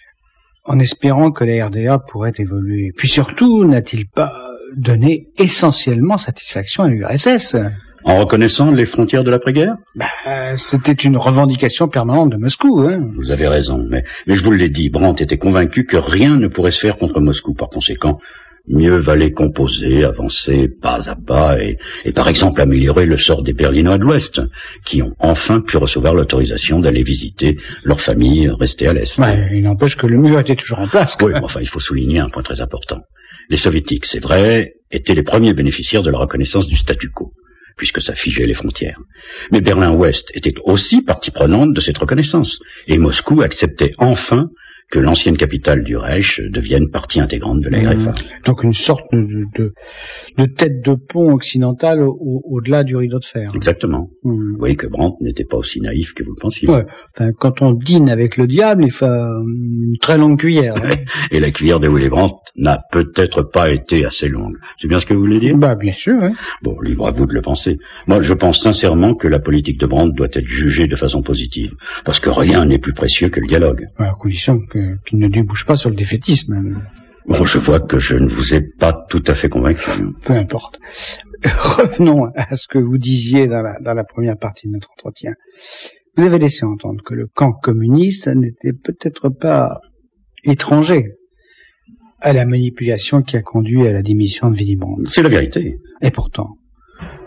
en espérant que la R D A pourrait évoluer? Puis surtout, n'a-t-il pas donné essentiellement satisfaction à l'U R S S? En reconnaissant les frontières de l'après-guerre? Bah, c'était une revendication permanente de Moscou, hein. Vous avez raison, mais, mais je vous l'ai dit, Brandt était convaincu que rien ne pourrait se faire contre Moscou. Par conséquent, mieux valait composer, avancer pas à pas et, et par exemple améliorer le sort des Berlinois de l'Ouest, qui ont enfin pu recevoir l'autorisation d'aller visiter leur famille restée à l'Est. Ouais, il n'empêche que le mur était toujours en place. Oui, mais enfin, il faut souligner un point très important. Les Soviétiques, c'est vrai, étaient les premiers bénéficiaires de la reconnaissance du statu quo, puisque ça figeait les frontières. Mais Berlin-Ouest était aussi partie prenante de cette reconnaissance, et Moscou acceptait enfin que l'ancienne capitale du Reich devienne partie intégrante de la R F A. Mmh. Donc une sorte de, de, de tête de pont occidentale au, au-delà du rideau de fer. Exactement. Mmh. Vous voyez que Brandt n'était pas aussi naïf que vous le pensiez. Ouais. Enfin, quand on dîne avec le diable, il faut une très longue cuillère. Hein. Et la cuillère de Willy Brandt n'a peut-être pas été assez longue. C'est bien ce que vous voulez dire? Bah, bien sûr. Hein. Bon, libre à vous de le penser. Moi, je pense sincèrement que la politique de Brandt doit être jugée de façon positive, parce que rien n'est plus précieux que le dialogue. À la condition que qu'il ne débouche pas sur le défaitisme. Bon, je vois que je ne vous ai pas tout à fait convaincu. Peu importe. Revenons à ce que vous disiez dans la, dans la première partie de notre entretien. Vous avez laissé entendre que le camp communiste n'était peut-être pas étranger à la manipulation qui a conduit à la démission de Willy Brandt. C'est la vérité. Et pourtant,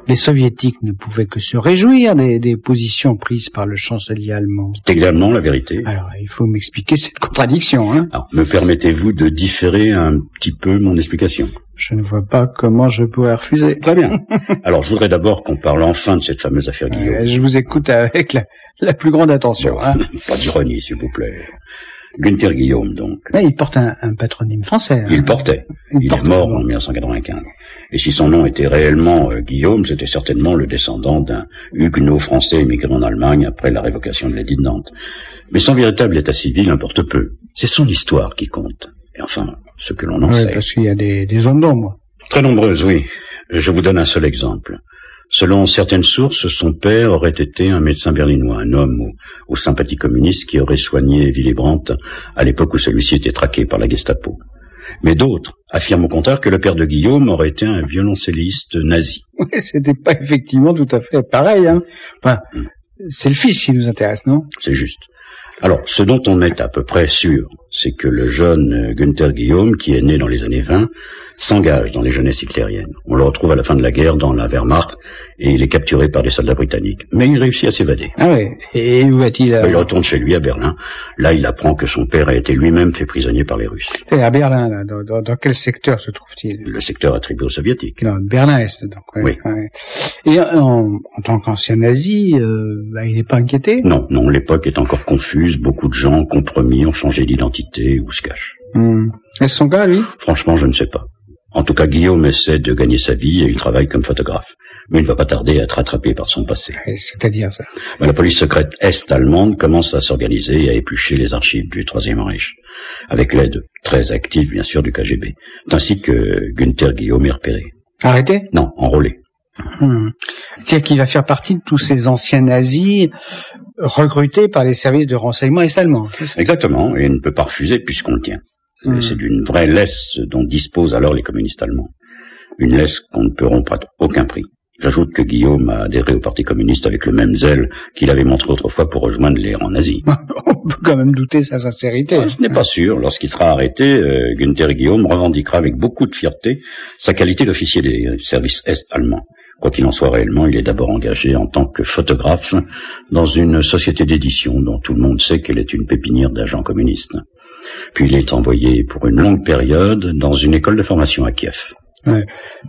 les soviétiques ne pouvaient que se réjouir des, des positions prises par le chancelier allemand. C'est également la vérité. Alors, il faut m'expliquer cette contradiction, hein. Alors, me permettez-vous de différer un petit peu mon explication? Je ne vois pas comment je pourrais refuser. Très bien. Alors, je voudrais d'abord qu'on parle enfin de cette fameuse affaire Guillaume. Euh, je vous écoute avec la, la plus grande attention. Bon, hein. Pas d'ironie, s'il vous plaît. Günther Guillaume, donc. Mais il porte un, un patronyme français. Hein. Il portait. Il, il est mort en mille neuf cent quatre-vingt-quinze. Et si son nom était réellement euh, Guillaume, c'était certainement le descendant d'un huguenot français émigré en Allemagne après la révocation de l'édit de Nantes. Mais son véritable état civil importe peu. C'est son histoire qui compte. Et enfin, ce que l'on en oui, sait. Parce qu'il y a des, des zones d'ombre. Très nombreuses, oui. Je vous donne un seul exemple. Selon certaines sources, son père aurait été un médecin berlinois, un homme aux, aux sympathies communistes qui aurait soigné Willy Brandt à l'époque où celui-ci était traqué par la Gestapo. Mais d'autres affirment au contraire que le père de Guillaume aurait été un violoncelliste nazi. Oui, c'était pas effectivement tout à fait pareil, hein. Enfin, mm. c'est le fils qui nous intéresse, non? C'est juste. Alors, ce dont on est à peu près sûr, c'est que le jeune Günther Guillaume, qui est né dans les années vingt, s'engage dans les jeunesses hitlériennes. On le retrouve à la fin de la guerre dans la Wehrmacht et il est capturé par des soldats britanniques. Mais il réussit à s'évader. Ah oui. Et où va-t-il alors? Il retourne chez lui à Berlin. Là, il apprend que son père a été lui-même fait prisonnier par les Russes. Et à Berlin, là, dans, dans, dans quel secteur se trouve-t-il? Le secteur attribué aux soviétiques. Non, Berlin-Est, donc. Ouais, oui. Ouais. Et en, en tant qu'ancien nazi, euh, bah, il n'est pas inquiété? Non, non, l'époque est encore confuse. Beaucoup de gens compromis ont changé d'identité ou se cachent. Hum. Est-ce son cas, lui? Franchement, je ne sais pas. En tout cas, Guillaume essaie de gagner sa vie et il travaille comme photographe. Mais il ne va pas tarder à être rattrapé par son passé. C'est-à-dire ça? La police secrète est-allemande commence à s'organiser et à éplucher les archives du Troisième Reich, avec l'aide très active, bien sûr, du K G B. C'est ainsi que Günther Guillaume est repéré. Arrêté? Non, enrôlé. Hum. C'est-à-dire qu'il va faire partie de tous ces anciens nazis recrutés par les services de renseignement est-allemands. Exactement, et il ne peut pas refuser puisqu'on le tient. Mmh. C'est d'une vraie laisse dont disposent alors les communistes allemands. Une laisse qu'on ne peut rompre à aucun prix. J'ajoute que Guillaume a adhéré au Parti communiste avec le même zèle qu'il avait montré autrefois pour rejoindre les rangs nazis. On peut quand même douter sa sincérité. Ah, ce n'est pas sûr. Lorsqu'il sera arrêté, euh, Günther Guillaume revendiquera avec beaucoup de fierté sa qualité d'officier des services est-allemands. Quoi qu'il en soit réellement, il est d'abord engagé en tant que photographe dans une société d'édition dont tout le monde sait qu'elle est une pépinière d'agents communistes. Puis il est envoyé pour une longue période dans une école de formation à Kiev. Ouais.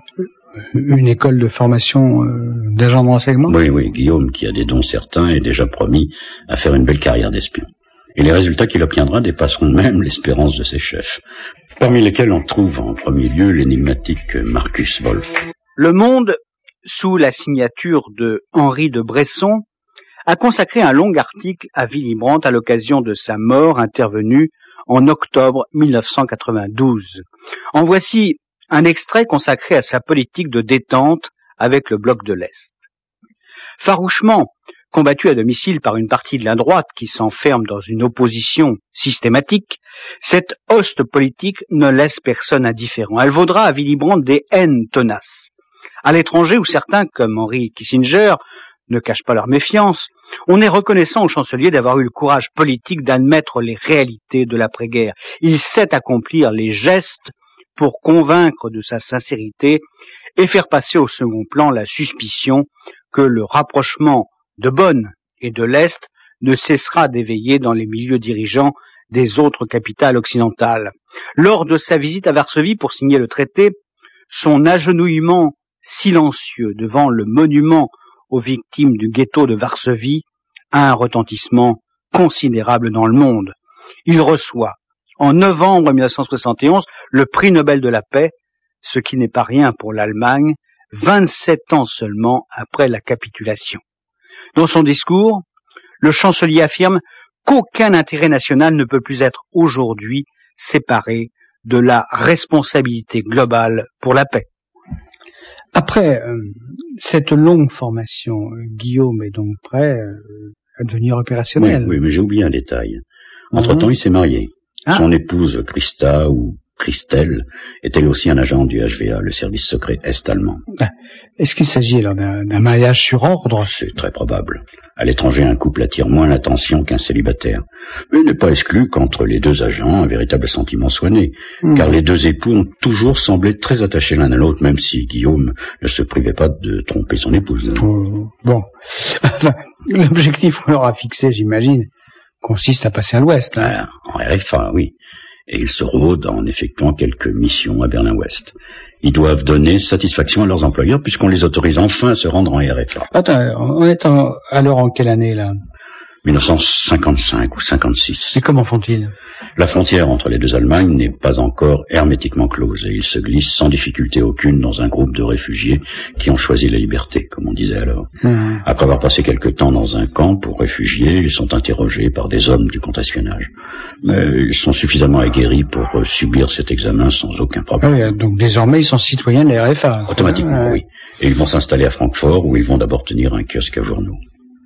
Une école de formation euh, d'agents de renseignement? Oui, oui, Guillaume, qui a des dons certains, est déjà promis à faire une belle carrière d'espion. Et les résultats qu'il obtiendra dépasseront même l'espérance de ses chefs, parmi lesquels on trouve en premier lieu l'énigmatique Marcus Wolf. Le Monde, sous la signature de Henri de Bresson, a consacré un long article à Willy Brandt à l'occasion de sa mort intervenue en octobre mille neuf cent quatre-vingt-douze. En voici un extrait consacré à sa politique de détente avec le bloc de l'Est. Farouchement combattu à domicile par une partie de la droite qui s'enferme dans une opposition systématique, cette hoste politique ne laisse personne indifférent. Elle vaudra à Willy Brandt des haines tenaces. À l'étranger, où certains, comme Henry Kissinger, ne cachent pas leur méfiance, on est reconnaissant au chancelier d'avoir eu le courage politique d'admettre les réalités de l'après-guerre. Il sait accomplir les gestes pour convaincre de sa sincérité et faire passer au second plan la suspicion que le rapprochement de Bonn et de l'Est ne cessera d'éveiller dans les milieux dirigeants des autres capitales occidentales. Lors de sa visite à Varsovie pour signer le traité, son agenouillement silencieux devant le monument aux victimes du ghetto de Varsovie a un retentissement considérable dans le monde. Il reçoit en novembre mille neuf cent soixante et onze le prix Nobel de la paix, ce qui n'est pas rien pour l'Allemagne, vingt-sept ans seulement après la capitulation. Dans son discours, le chancelier affirme qu'aucun intérêt national ne peut plus être aujourd'hui séparé de la responsabilité globale pour la paix. Après euh, cette longue formation, Guillaume est donc prêt euh, à devenir opérationnel. Oui, oui, mais j'ai oublié un détail. Entre-temps, mmh. il s'est marié. Ah. Son épouse, Christa, ou Christel est elle aussi un agent du H V A, le service secret est-allemand. Est-ce qu'il s'agit alors d'un, d'un mariage sur ordre? C'est très probable. À l'étranger, un couple attire moins l'attention qu'un célibataire. Mais il n'est pas exclu qu'entre les deux agents, un véritable sentiment soit né, mmh. car les deux époux ont toujours semblé très attachés l'un à l'autre, même si Guillaume ne se privait pas de tromper son épouse. Euh, bon, enfin, l'objectif qu'on leur a fixé, j'imagine, consiste à passer à l'ouest. Hein. Ah, en R F A, oui. Et ils se rôdent en effectuant quelques missions à Berlin-Ouest. Ils doivent donner satisfaction à leurs employeurs puisqu'on les autorise enfin à se rendre en R F A. Attends, on est en, alors en quelle année, là? dix-neuf cent cinquante-cinq ou cinquante-six. Et comment font-ils? La frontière entre les deux Allemagnes n'est pas encore hermétiquement close et ils se glissent sans difficulté aucune dans un groupe de réfugiés qui ont choisi la liberté, comme on disait alors. Mmh. Après avoir passé quelque temps dans un camp pour réfugiés, ils sont interrogés par des hommes du contre-espionnage. Mais ils sont suffisamment aguerris pour subir cet examen sans aucun problème. Oui, donc désormais ils sont citoyens de la R F A. Automatiquement, oui. Et ils vont s'installer à Francfort où ils vont d'abord tenir un kiosque à journaux.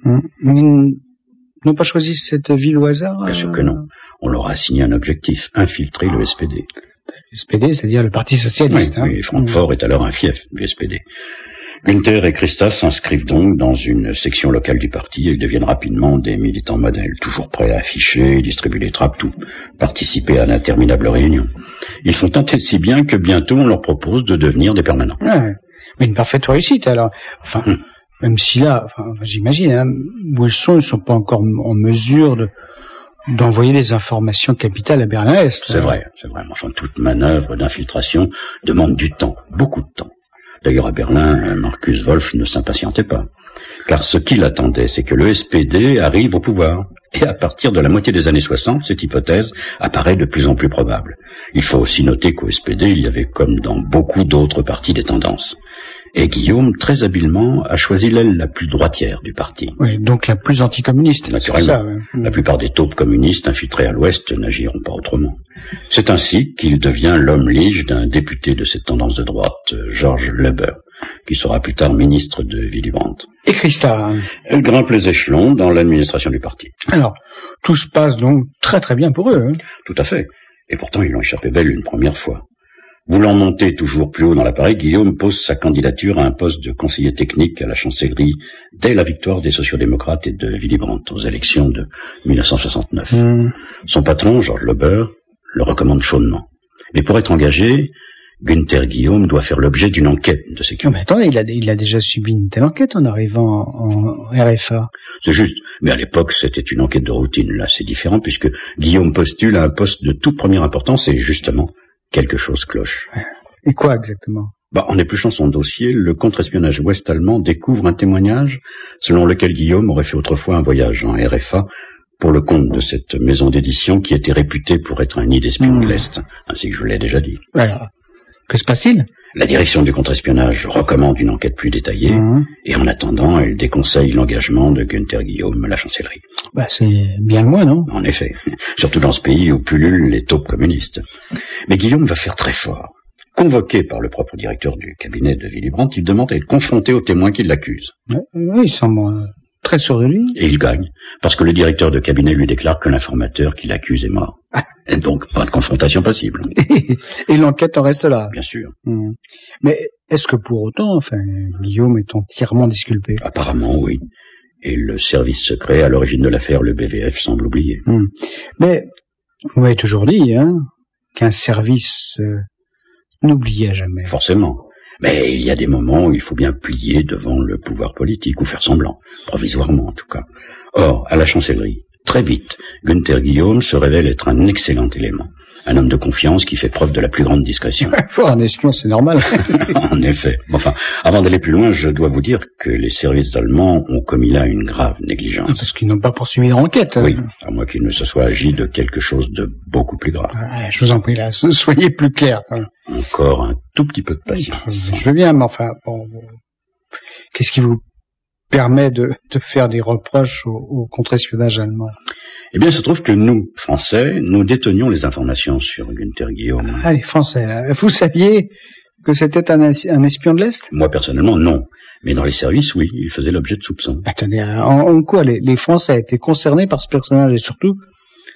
Mmh. Ils n'ont pas choisi cette ville au hasard? Bien sûr que non. On leur a assigné un objectif, infiltrer le S P D. Le S P D, c'est-à-dire le Parti Socialiste. Oui, hein. oui, Francfort mmh. est alors un fief du S P D. Günther et Christa s'inscrivent donc dans une section locale du parti et ils deviennent rapidement des militants modèles, toujours prêts à afficher, distribuer les trapes, tout, participer à d'interminables réunions. Ils font tant et si bien que bientôt on leur propose de devenir des permanents. Ouais, mais une parfaite réussite alors. Enfin... Mmh. Même si là, enfin, j'imagine, hein, où ils sont, ils ne sont pas encore en mesure de, d'envoyer des informations capitales à Berlin-Est. C'est hein. vrai, c'est vrai. Enfin, toute manœuvre d'infiltration demande du temps, beaucoup de temps. D'ailleurs, à Berlin, Markus Wolf ne s'impatientait pas. Car ce qu'il attendait, c'est que le S P D arrive au pouvoir. Et à partir de la moitié des années soixante, cette hypothèse apparaît de plus en plus probable. Il faut aussi noter qu'au S P D, il y avait, comme dans beaucoup d'autres partis, des tendances. Et Guillaume, très habilement, a choisi l'aile la plus droitière du parti. Oui, donc la plus anticommuniste. Naturellement. Ça, ouais. La plupart des taupes communistes infiltrés à l'Ouest n'agiront pas autrement. C'est ainsi qu'il devient l'homme lige d'un député de cette tendance de droite, Georges Leber, qui sera plus tard ministre de Willy Brandt. Et Christa? Elle grimpe les échelons dans l'administration du parti. Alors, tout se passe donc très très bien pour eux. Hein. Tout à fait. Et pourtant, ils l'ont échappé belle une première fois. Voulant monter toujours plus haut dans l'appareil, Guillaume pose sa candidature à un poste de conseiller technique à la chancellerie dès la victoire des sociodémocrates et de Willy Brandt aux élections de dix-neuf cent soixante-neuf. Mmh. Son patron, Georges Leber, le recommande chaudement. Mais pour être engagé, Günther Guillaume doit faire l'objet d'une enquête de sécurité. Non, mais attendez, il a, il a déjà subi une telle enquête en arrivant en, en R F A. C'est juste, mais à l'époque c'était une enquête de routine. Là c'est différent puisque Guillaume postule à un poste de toute première importance et justement, quelque chose cloche. Et quoi exactement? Bah, en épluchant son dossier, le contre-espionnage ouest-allemand découvre un témoignage selon lequel Guillaume aurait fait autrefois un voyage en R F A pour le compte de cette maison d'édition qui était réputée pour être un nid d'espions mmh. de l'Est, ainsi que je l'ai déjà dit. Alors, que se passe-t-il? La direction du contre-espionnage recommande une enquête plus détaillée, mmh. et en attendant, elle déconseille l'engagement de Günther Guillaume à la chancellerie. Bah, c'est bien loin, non? En effet, surtout dans ce pays où pullulent les taupes communistes. Mais Guillaume va faire très fort. Convoqué par le propre directeur du cabinet de Willy Brandt, il demande à être confronté aux témoins qui l'accusent. Oui, il semble très sûr de lui. Et il gagne, parce que le directeur de cabinet lui déclare que l'informateur qui l'accuse est mort. Ah. Et donc, pas de confrontation possible. Et, et l'enquête en reste là. Bien sûr. Mmh. Mais est-ce que pour autant, enfin, Guillaume est entièrement disculpé? Apparemment, oui. Et le service secret à l'origine de l'affaire, le B V F, semble oublier. Mmh. Mais, vous m'avez toujours dit, hein, qu'un service euh, n'oubliait jamais. Forcément. Mais il y a des moments où il faut bien plier devant le pouvoir politique, ou faire semblant, provisoirement en tout cas. Or, à la chancellerie, très vite, Günther Guillaume se révèle être un excellent élément. Un homme de confiance qui fait preuve de la plus grande discrétion. Un espion, c'est normal. En effet. Enfin, avant d'aller plus loin, je dois vous dire que les services allemands ont commis là une grave négligence. Parce qu'ils n'ont pas poursuivi l'enquête. Oui, à moins qu'il ne se soit agi de quelque chose de beaucoup plus grave. Ouais, je vous en prie, là, soyez plus clair. Encore un tout petit peu de patience. Je veux bien, mais enfin, bon, qu'est-ce qui vous permet de, de faire des reproches au, au contre-espionnage allemand? Eh bien, il se trouve que nous, Français, nous détenions les informations sur Günther Guillaume. Ah, les Français, là. Vous saviez que c'était un, un espion de l'Est? Moi, personnellement, non. Mais dans les services, oui, il faisait l'objet de soupçons. Attendez, en, en quoi les, les Français étaient concernés par ce personnage et surtout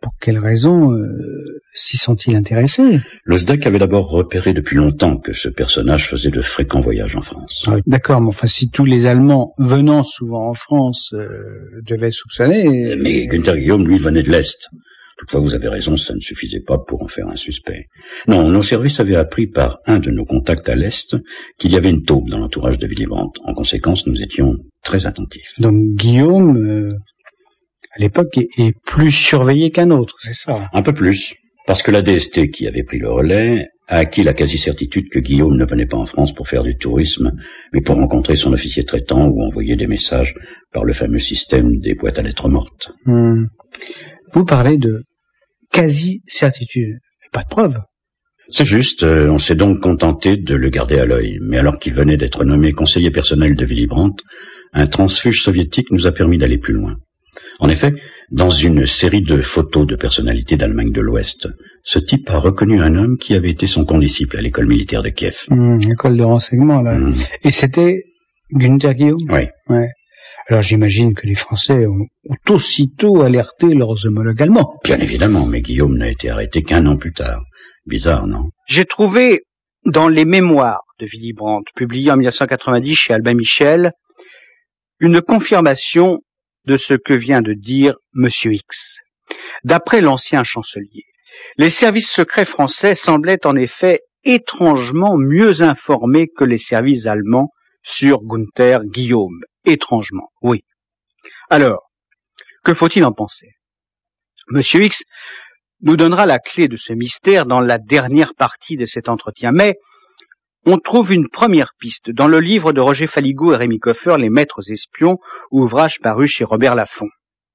pour quelle raison euh, s'y sont-ils intéressés? Le S D E C avait d'abord repéré depuis longtemps que ce personnage faisait de fréquents voyages en France. Ah, d'accord, mais enfin, si tous les Allemands venant souvent en France euh, devaient soupçonner... Mais Günther Guillaume, lui, venait de l'Est. Toutefois, vous avez raison, ça ne suffisait pas pour en faire un suspect. Non, nos services avaient appris par un de nos contacts à l'Est qu'il y avait une taupe dans l'entourage de Willy Brandt. En conséquence, nous étions très attentifs. Donc Guillaume, euh, à l'époque, est, est plus surveillé qu'un autre, c'est ça? Un peu plus, parce que la D S T qui avait pris le relais a acquis la quasi-certitude que Guillaume ne venait pas en France pour faire du tourisme, mais pour rencontrer son officier traitant ou envoyer des messages par le fameux système des boîtes à lettres mortes. Hum. Vous parlez de quasi-certitude, pas de preuve. C'est juste, euh, on s'est donc contenté de le garder à l'œil, mais alors qu'il venait d'être nommé conseiller personnel de Willy Brandt, un transfuge soviétique nous a permis d'aller plus loin. En effet, dans une série de photos de personnalités d'Allemagne de l'Ouest, ce type a reconnu un homme qui avait été son condisciple à l'école militaire de Kiev. Mmh, école de renseignement, là. Mmh. Et c'était Günther Guillaume? Oui. Ouais. Alors j'imagine que les Français ont, ont aussitôt alerté leurs homologues allemands. Bien évidemment, mais Guillaume n'a été arrêté qu'un an plus tard. Bizarre, non? J'ai trouvé dans les mémoires de Willy Brandt, publiés en mille neuf cent quatre-vingt-dix chez Albin Michel, une confirmation de ce que vient de dire Monsieur X. D'après l'ancien chancelier, les services secrets français semblaient en effet étrangement mieux informés que les services allemands sur Günther Guillaume. Étrangement, oui. Alors, que faut-il en penser? Monsieur X nous donnera la clé de ce mystère dans la dernière partie de cet entretien, mais on trouve une première piste dans le livre de Roger Faligot et Rémi Koffer, Les Maîtres Espions, ouvrage paru chez Robert Laffont.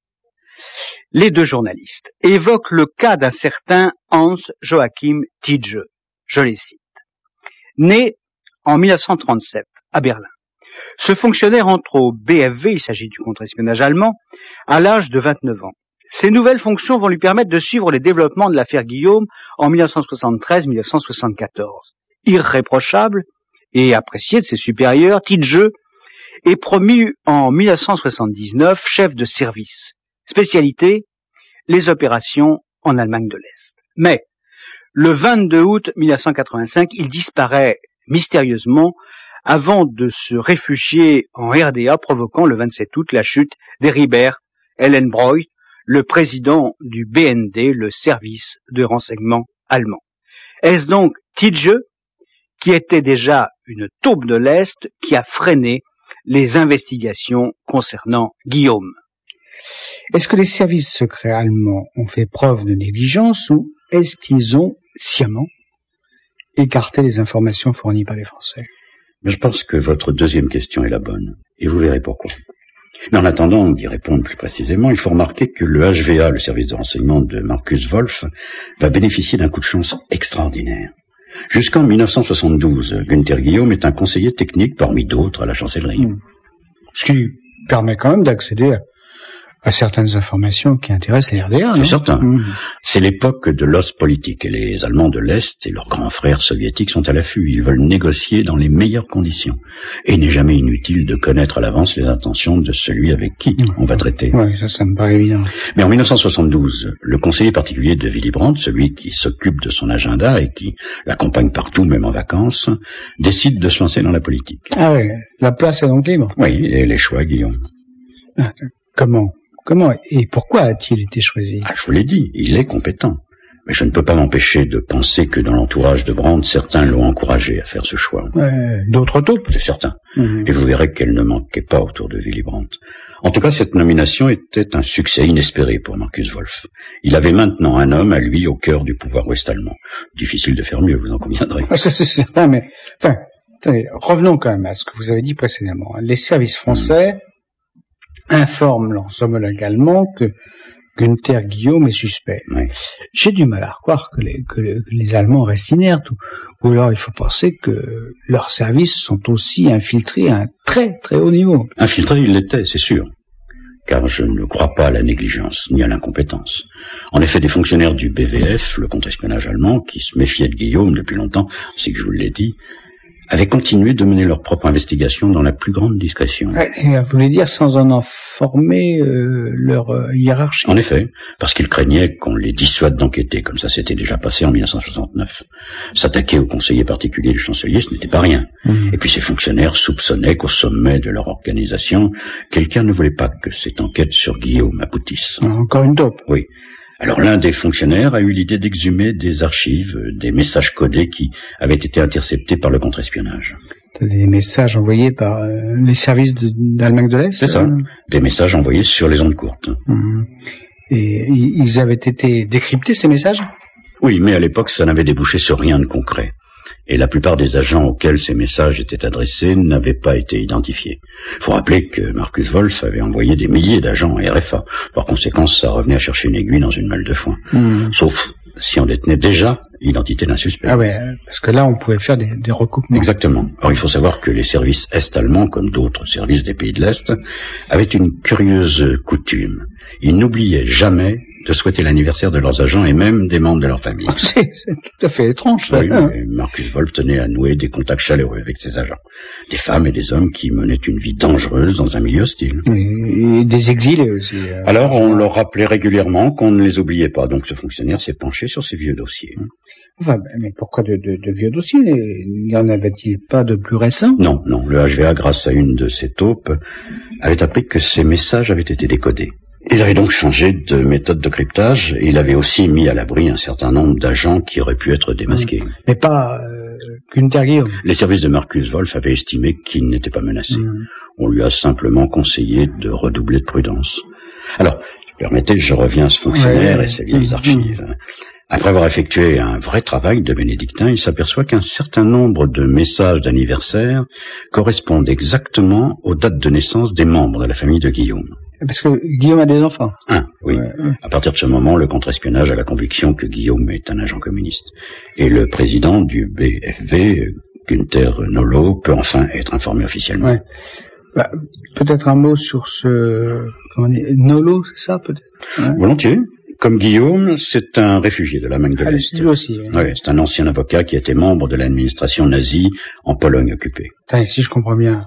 Les deux journalistes évoquent le cas d'un certain Hans Joachim Tiedge, je les cite. Né en mille neuf cent trente-sept à Berlin. Ce fonctionnaire entre au B F V, il s'agit du contre-espionnage allemand, à l'âge de vingt-neuf ans. Ces nouvelles fonctions vont lui permettre de suivre les développements de l'affaire Guillaume en mille neuf cent soixante-treize mille neuf cent soixante-quatorze. Irréprochable et apprécié de ses supérieurs, Tiedge est promu en mille neuf cent soixante-dix-neuf chef de service. Spécialité, les opérations en Allemagne de l'Est. Mais, le vingt-deux août mille neuf cent quatre-vingt-cinq, il disparaît mystérieusement avant de se réfugier en R D A, provoquant le vingt-sept août la chute d'Heribert Ellenbroy, le président du B N D, le service de renseignement allemand. Est-ce donc Tiedge, qui était déjà une taupe de l'Est, qui a freiné les investigations concernant Guillaume? Est-ce que les services secrets allemands ont fait preuve de négligence ou est-ce qu'ils ont sciemment écarté les informations fournies par les Français? Mais je pense que votre deuxième question est la bonne, et vous verrez pourquoi. Mais en attendant d'y répondre plus précisément, il faut remarquer que le H V A, le service de renseignement de Markus Wolf, va bénéficier d'un coup de chance extraordinaire. Jusqu'en mille neuf cent soixante-douze, Günther Guillaume est un conseiller technique parmi d'autres à la chancellerie. Mmh. Ce qui permet quand même d'accéder à, à certaines informations qui intéressent les R D A. C'est certain. Mmh. C'est l'époque de l'Ostpolitik et les Allemands de l'Est et leurs grands frères soviétiques sont à l'affût. Ils veulent négocier dans les meilleures conditions. Et il n'est jamais inutile de connaître à l'avance les intentions de celui avec qui mmh. on va traiter. Oui, ça, ça me paraît évident. Mais en mille neuf cent soixante-douze, le conseiller particulier de Willy Brandt, celui qui s'occupe de son agenda et qui l'accompagne partout, même en vacances, décide de se lancer dans la politique. Ah oui, la place est donc libre. Oui, et les choix, Guillaume. Ah, comment Comment et pourquoi a-t-il été choisi? Ah, je vous l'ai dit, il est compétent. Mais je ne peux pas m'empêcher de penser que dans l'entourage de Brandt, certains l'ont encouragé à faire ce choix. Euh, D'autres taupes? C'est certain. Mmh. Et vous verrez qu'elle ne manquait pas autour de Willy Brandt. En tout cas, cette nomination était un succès inespéré pour Markus Wolf. Il avait maintenant un homme à lui au cœur du pouvoir ouest-allemand. Difficile de faire mieux, vous en conviendrez. C'est certain, mais enfin, attendez, revenons quand même à ce que vous avez dit précédemment. Les services français mmh. informent leurs homologues allemands que Günther Guillaume est suspect. Oui. J'ai du mal à croire que les, que les, que les Allemands restent inertes, ou, ou alors il faut penser que leurs services sont aussi infiltrés à un très très haut niveau. Infiltrés, ils l'étaient, c'est sûr, car je ne crois pas à la négligence, ni à l'incompétence. En effet, des fonctionnaires du B V F, le contre-espionnage allemand, qui se méfiaient de Guillaume depuis longtemps, c'est que je vous l'ai dit, avaient continué de mener leur propre investigation dans la plus grande discrétion. Vous voulez dire sans en informer euh, leur euh, hiérarchie? En effet, parce qu'ils craignaient qu'on les dissuade d'enquêter, comme ça s'était déjà passé en mille neuf cent soixante-neuf. S'attaquer aux conseillers particuliers du chancelier, ce n'était pas rien. Mmh. Et puis ces fonctionnaires soupçonnaient qu'au sommet de leur organisation, quelqu'un ne voulait pas que cette enquête sur Guillaume aboutisse. Encore une taupe. Oui. Alors l'un des fonctionnaires a eu l'idée d'exhumer des archives, des messages codés qui avaient été interceptés par le contre-espionnage. Des messages envoyés par euh, les services de, d'Allemagne de l'Est? C'est ça, euh... des messages envoyés sur les ondes courtes. Mmh. Et ils avaient été décryptés, ces messages? Oui, mais à l'époque, ça n'avait débouché sur rien de concret. Et la plupart des agents auxquels ces messages étaient adressés n'avaient pas été identifiés. Il faut rappeler que Marcus Wolf avait envoyé des milliers d'agents à R F A. Par conséquent, ça revenait à chercher une aiguille dans une malle de foin. Mmh. Sauf si on détenait déjà l'identité d'un suspect. Ah ouais, parce que là, on pouvait faire des, des recoupements. Exactement. Or, il faut savoir que les services est-allemands, comme d'autres services des pays de l'Est, avaient une curieuse coutume. Ils n'oubliaient jamais de souhaiter l'anniversaire de leurs agents et même des membres de leur famille. C'est, c'est tout à fait étrange, ça. Oui, hein. Marcus Wolf tenait à nouer des contacts chaleureux avec ses agents. Des femmes et des hommes qui menaient une vie dangereuse dans un milieu hostile. Et, et des exilés aussi. Euh, Alors, on leur rappelait régulièrement qu'on ne les oubliait pas. Donc, ce fonctionnaire s'est penché sur ces vieux dossiers. Enfin, mais pourquoi de, de, de vieux dossiers? N'y en avait-il pas de plus récents? Non, non. Le H V A, grâce à une de ses taupes, avait appris que ces messages avaient été décodés. Il avait donc changé de méthode de cryptage et il avait aussi mis à l'abri un certain nombre d'agents qui auraient pu être démasqués. Mais pas euh, Günther Guillaume. Les services de Marcus Wolf avaient estimé qu'il n'était pas menacé. Mmh. On lui a simplement conseillé de redoubler de prudence. Alors, permettez, je reviens à ce fonctionnaire ouais, et ses vieilles mmh. archives. Après avoir effectué un vrai travail de bénédictin, il s'aperçoit qu'un certain nombre de messages d'anniversaire correspondent exactement aux dates de naissance des membres de la famille de Guillaume. Parce que Guillaume a des enfants. Un, oui. Ouais, ouais. À partir de ce moment, le contre-espionnage a la conviction que Guillaume est un agent communiste. Et le président du B F V, Günther Nolo, peut enfin être informé officiellement. Ouais. Bah, peut-être un mot sur ce... Comment dire, Nolo, c'est ça, peut-être ouais. Volontiers. Comme Guillaume, c'est un réfugié de l'Allemagne de l'Est. Lui aussi. Oui. Ouais, c'est un ancien avocat qui était membre de l'administration nazie en Pologne occupée. Attends, si je comprends bien,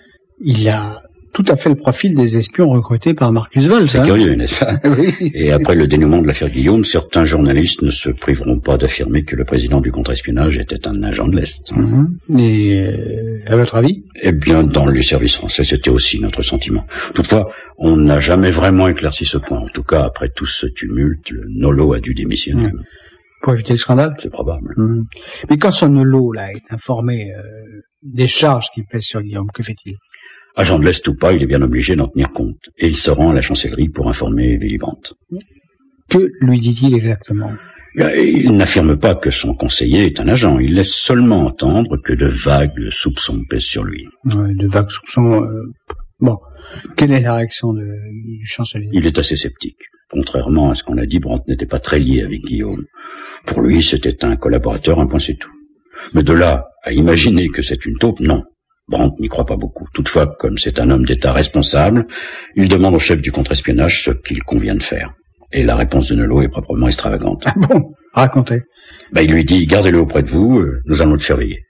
il a tout à fait le profil des espions recrutés par Marcus Wolf. C'est hein curieux, n'est-ce pas? Oui. Et après le dénouement de l'affaire Guillaume, certains journalistes ne se priveront pas d'affirmer que le président du contre-espionnage était un agent de l'Est. Mm-hmm. Et euh, à votre avis? Eh bien, dans les services français, c'était aussi notre sentiment. Toutefois, on n'a jamais vraiment éclairci ce point. En tout cas, après tout ce tumulte, Nolo a dû démissionner. Mm. Pour éviter le scandale? C'est probable. Mm. Mais quand ce Nolo là est informé euh, des charges qui pèsent sur Guillaume, que fait-il? Agent de l'Est ou pas, il est bien obligé d'en tenir compte. Et il se rend à la chancellerie pour informer Willy Brandt. Que lui dit-il exactement? Il n'affirme pas que son conseiller est un agent. Il laisse seulement entendre que de vagues soupçons pèsent sur lui. Ouais, de vagues soupçons... Euh... Bon, quelle est la réaction de, du chancelier? Il est assez sceptique. Contrairement à ce qu'on a dit, Brandt n'était pas très lié avec Guillaume. Pour lui, c'était un collaborateur, un point c'est tout. Mais de là à imaginer que c'est une taupe, non. Brandt n'y croit pas beaucoup. Toutefois, comme c'est un homme d'État responsable, il demande au chef du contre-espionnage ce qu'il convient de faire. Et la réponse de Nolo est proprement extravagante. Ah bon? Racontez. Ben, il lui dit, gardez-le auprès de vous, nous allons le surveiller.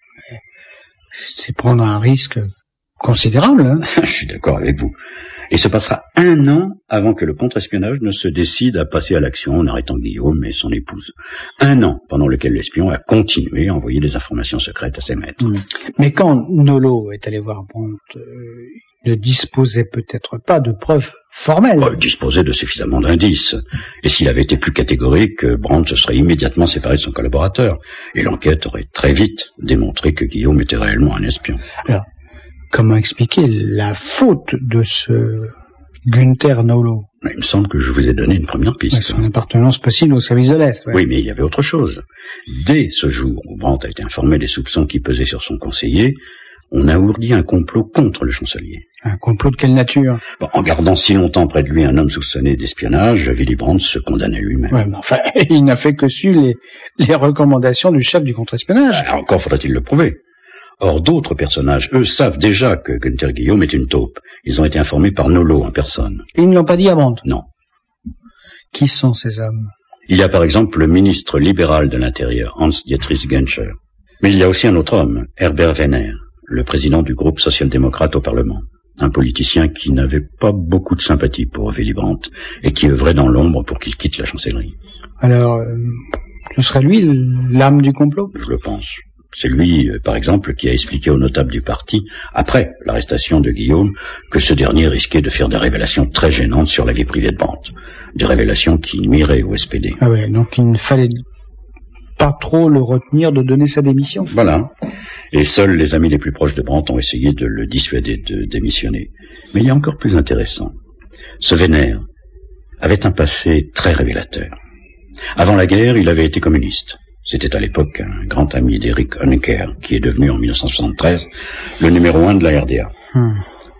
C'est prendre un risque considérable, hein? Je suis d'accord avec vous. Et se passera un an avant que le contre-espionnage ne se décide à passer à l'action en arrêtant Guillaume et son épouse. Un an pendant lequel l'espion a continué à envoyer des informations secrètes à ses maîtres. Mmh. Mais quand Nolo est allé voir Brandt, euh, il ne disposait peut-être pas de preuves formelles. Oh, il disposait de suffisamment d'indices. Et s'il avait été plus catégorique, Brandt se serait immédiatement séparé de son collaborateur. Et l'enquête aurait très vite démontré que Guillaume était réellement un espion. Alors, comment expliquer la faute de ce Günther Nolo? Il me semble que je vous ai donné une première piste. Ouais, son appartenance possible au service de l'Est. Ouais. Oui, mais il y avait autre chose. Dès ce jour où Brandt a été informé des soupçons qui pesaient sur son conseiller, on a ourdi un complot contre le chancelier. Un complot de quelle nature? Bon, en gardant si longtemps près de lui un homme soupçonné d'espionnage, Willy Brandt se condamnait lui-même. Ouais, mais enfin, il n'a fait que suivre les, les recommandations du chef du contre-espionnage. Alors, encore faudrait-il le prouver. Or, d'autres personnages, eux, savent déjà que Günther Guillaume est une taupe. Ils ont été informés par Nolo en personne. Et ils ne l'ont pas dit à Brandt? Non. Qui sont ces hommes? Il y a par exemple le ministre libéral de l'Intérieur, Hans-Dietrich Genscher. Mais il y a aussi un autre homme, Herbert Wehner, le président du groupe social-démocrate au Parlement. Un politicien qui n'avait pas beaucoup de sympathie pour Willy Brandt et qui œuvrait dans l'ombre pour qu'il quitte la chancellerie. Alors, euh, ce serait lui l'âme du complot? Je le pense. C'est lui, par exemple, qui a expliqué aux notables du parti, après l'arrestation de Guillaume, que ce dernier risquait de faire des révélations très gênantes sur la vie privée de Brandt. Des révélations qui nuiraient au S P D. Ah ouais, donc il ne fallait pas trop le retenir de donner sa démission. Voilà. Et seuls les amis les plus proches de Brandt ont essayé de le dissuader de démissionner. Mais il y a encore plus intéressant. Ce Wehner avait un passé très révélateur. Avant la guerre, il avait été communiste. C'était à l'époque un grand ami d'Erich Honecker, qui est devenu en mille neuf cent soixante-treize le numéro un de la R D A. Hmm.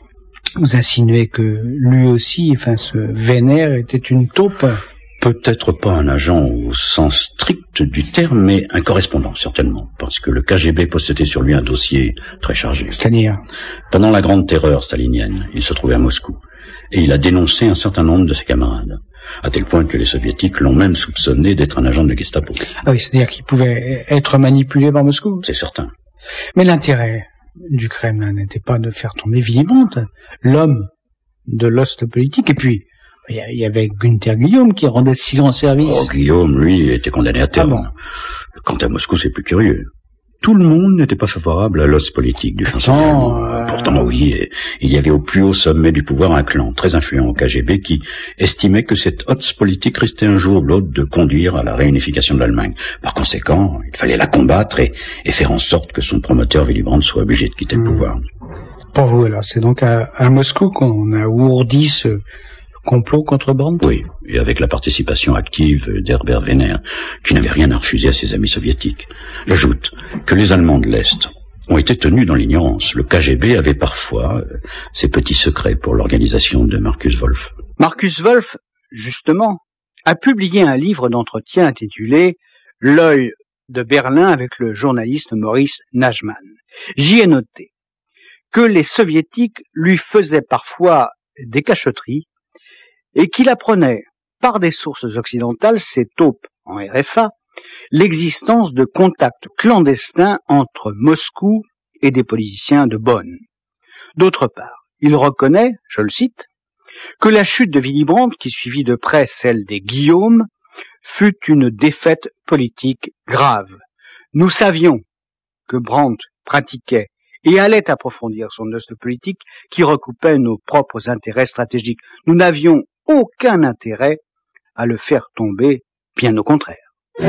Vous insinuez que lui aussi, enfin ce Wehner, était une taupe? Peut-être pas un agent au sens strict du terme, mais un correspondant, certainement, parce que le K G B possédait sur lui un dossier très chargé. C'est-à-dire? Pendant la grande terreur stalinienne, il se trouvait à Moscou, et il a dénoncé un certain nombre de ses camarades, à tel point que les soviétiques l'ont même soupçonné d'être un agent de Gestapo. Ah oui, c'est-à-dire qu'il pouvait être manipulé par Moscou? C'est certain. Mais l'intérêt du Kremlin n'était pas de faire tomber Willy Brandt, l'homme de l'ost politique, et puis il y avait Günther Guillaume qui rendait si grand service. Oh, Guillaume, lui, était condamné à terme. Ah bon. Quant à Moscou, c'est plus curieux. Tout le monde n'était pas favorable à l'os politique du chancelier. Euh... Pourtant, oui, il y avait au plus haut sommet du pouvoir un clan très influent au K G B qui estimait que cette os politique risquait un jour ou l'autre de conduire à la réunification de l'Allemagne. Par conséquent, il fallait la combattre et, et faire en sorte que son promoteur Willy Brandt soit obligé de quitter mmh. le pouvoir. Pour vous, alors, c'est donc à, à Moscou qu'on a ourdi ce complot contre Brandt? Oui, et avec la participation active d'Herbert Wehner, qui n'avait rien à refuser à ses amis soviétiques. J'ajoute que les Allemands de l'Est ont été tenus dans l'ignorance. Le K G B avait parfois euh, ses petits secrets pour l'organisation de Markus Wolf. Markus Wolf, justement, a publié un livre d'entretien intitulé « L'œil de Berlin » avec le journaliste Maurice Najman. J'y ai noté que les soviétiques lui faisaient parfois des cachotteries et qu'il apprenait par des sources occidentales, ces taupes en R F A, l'existence de contacts clandestins entre Moscou et des politiciens de Bonn. D'autre part, il reconnaît, je le cite, que la chute de Willy Brandt, qui suivit de près celle des Guillaume, fut une défaite politique grave. Nous savions que Brandt pratiquait et allait approfondir son ost politique qui recoupait nos propres intérêts stratégiques. Nous n'avions aucun intérêt à le faire tomber, bien au contraire.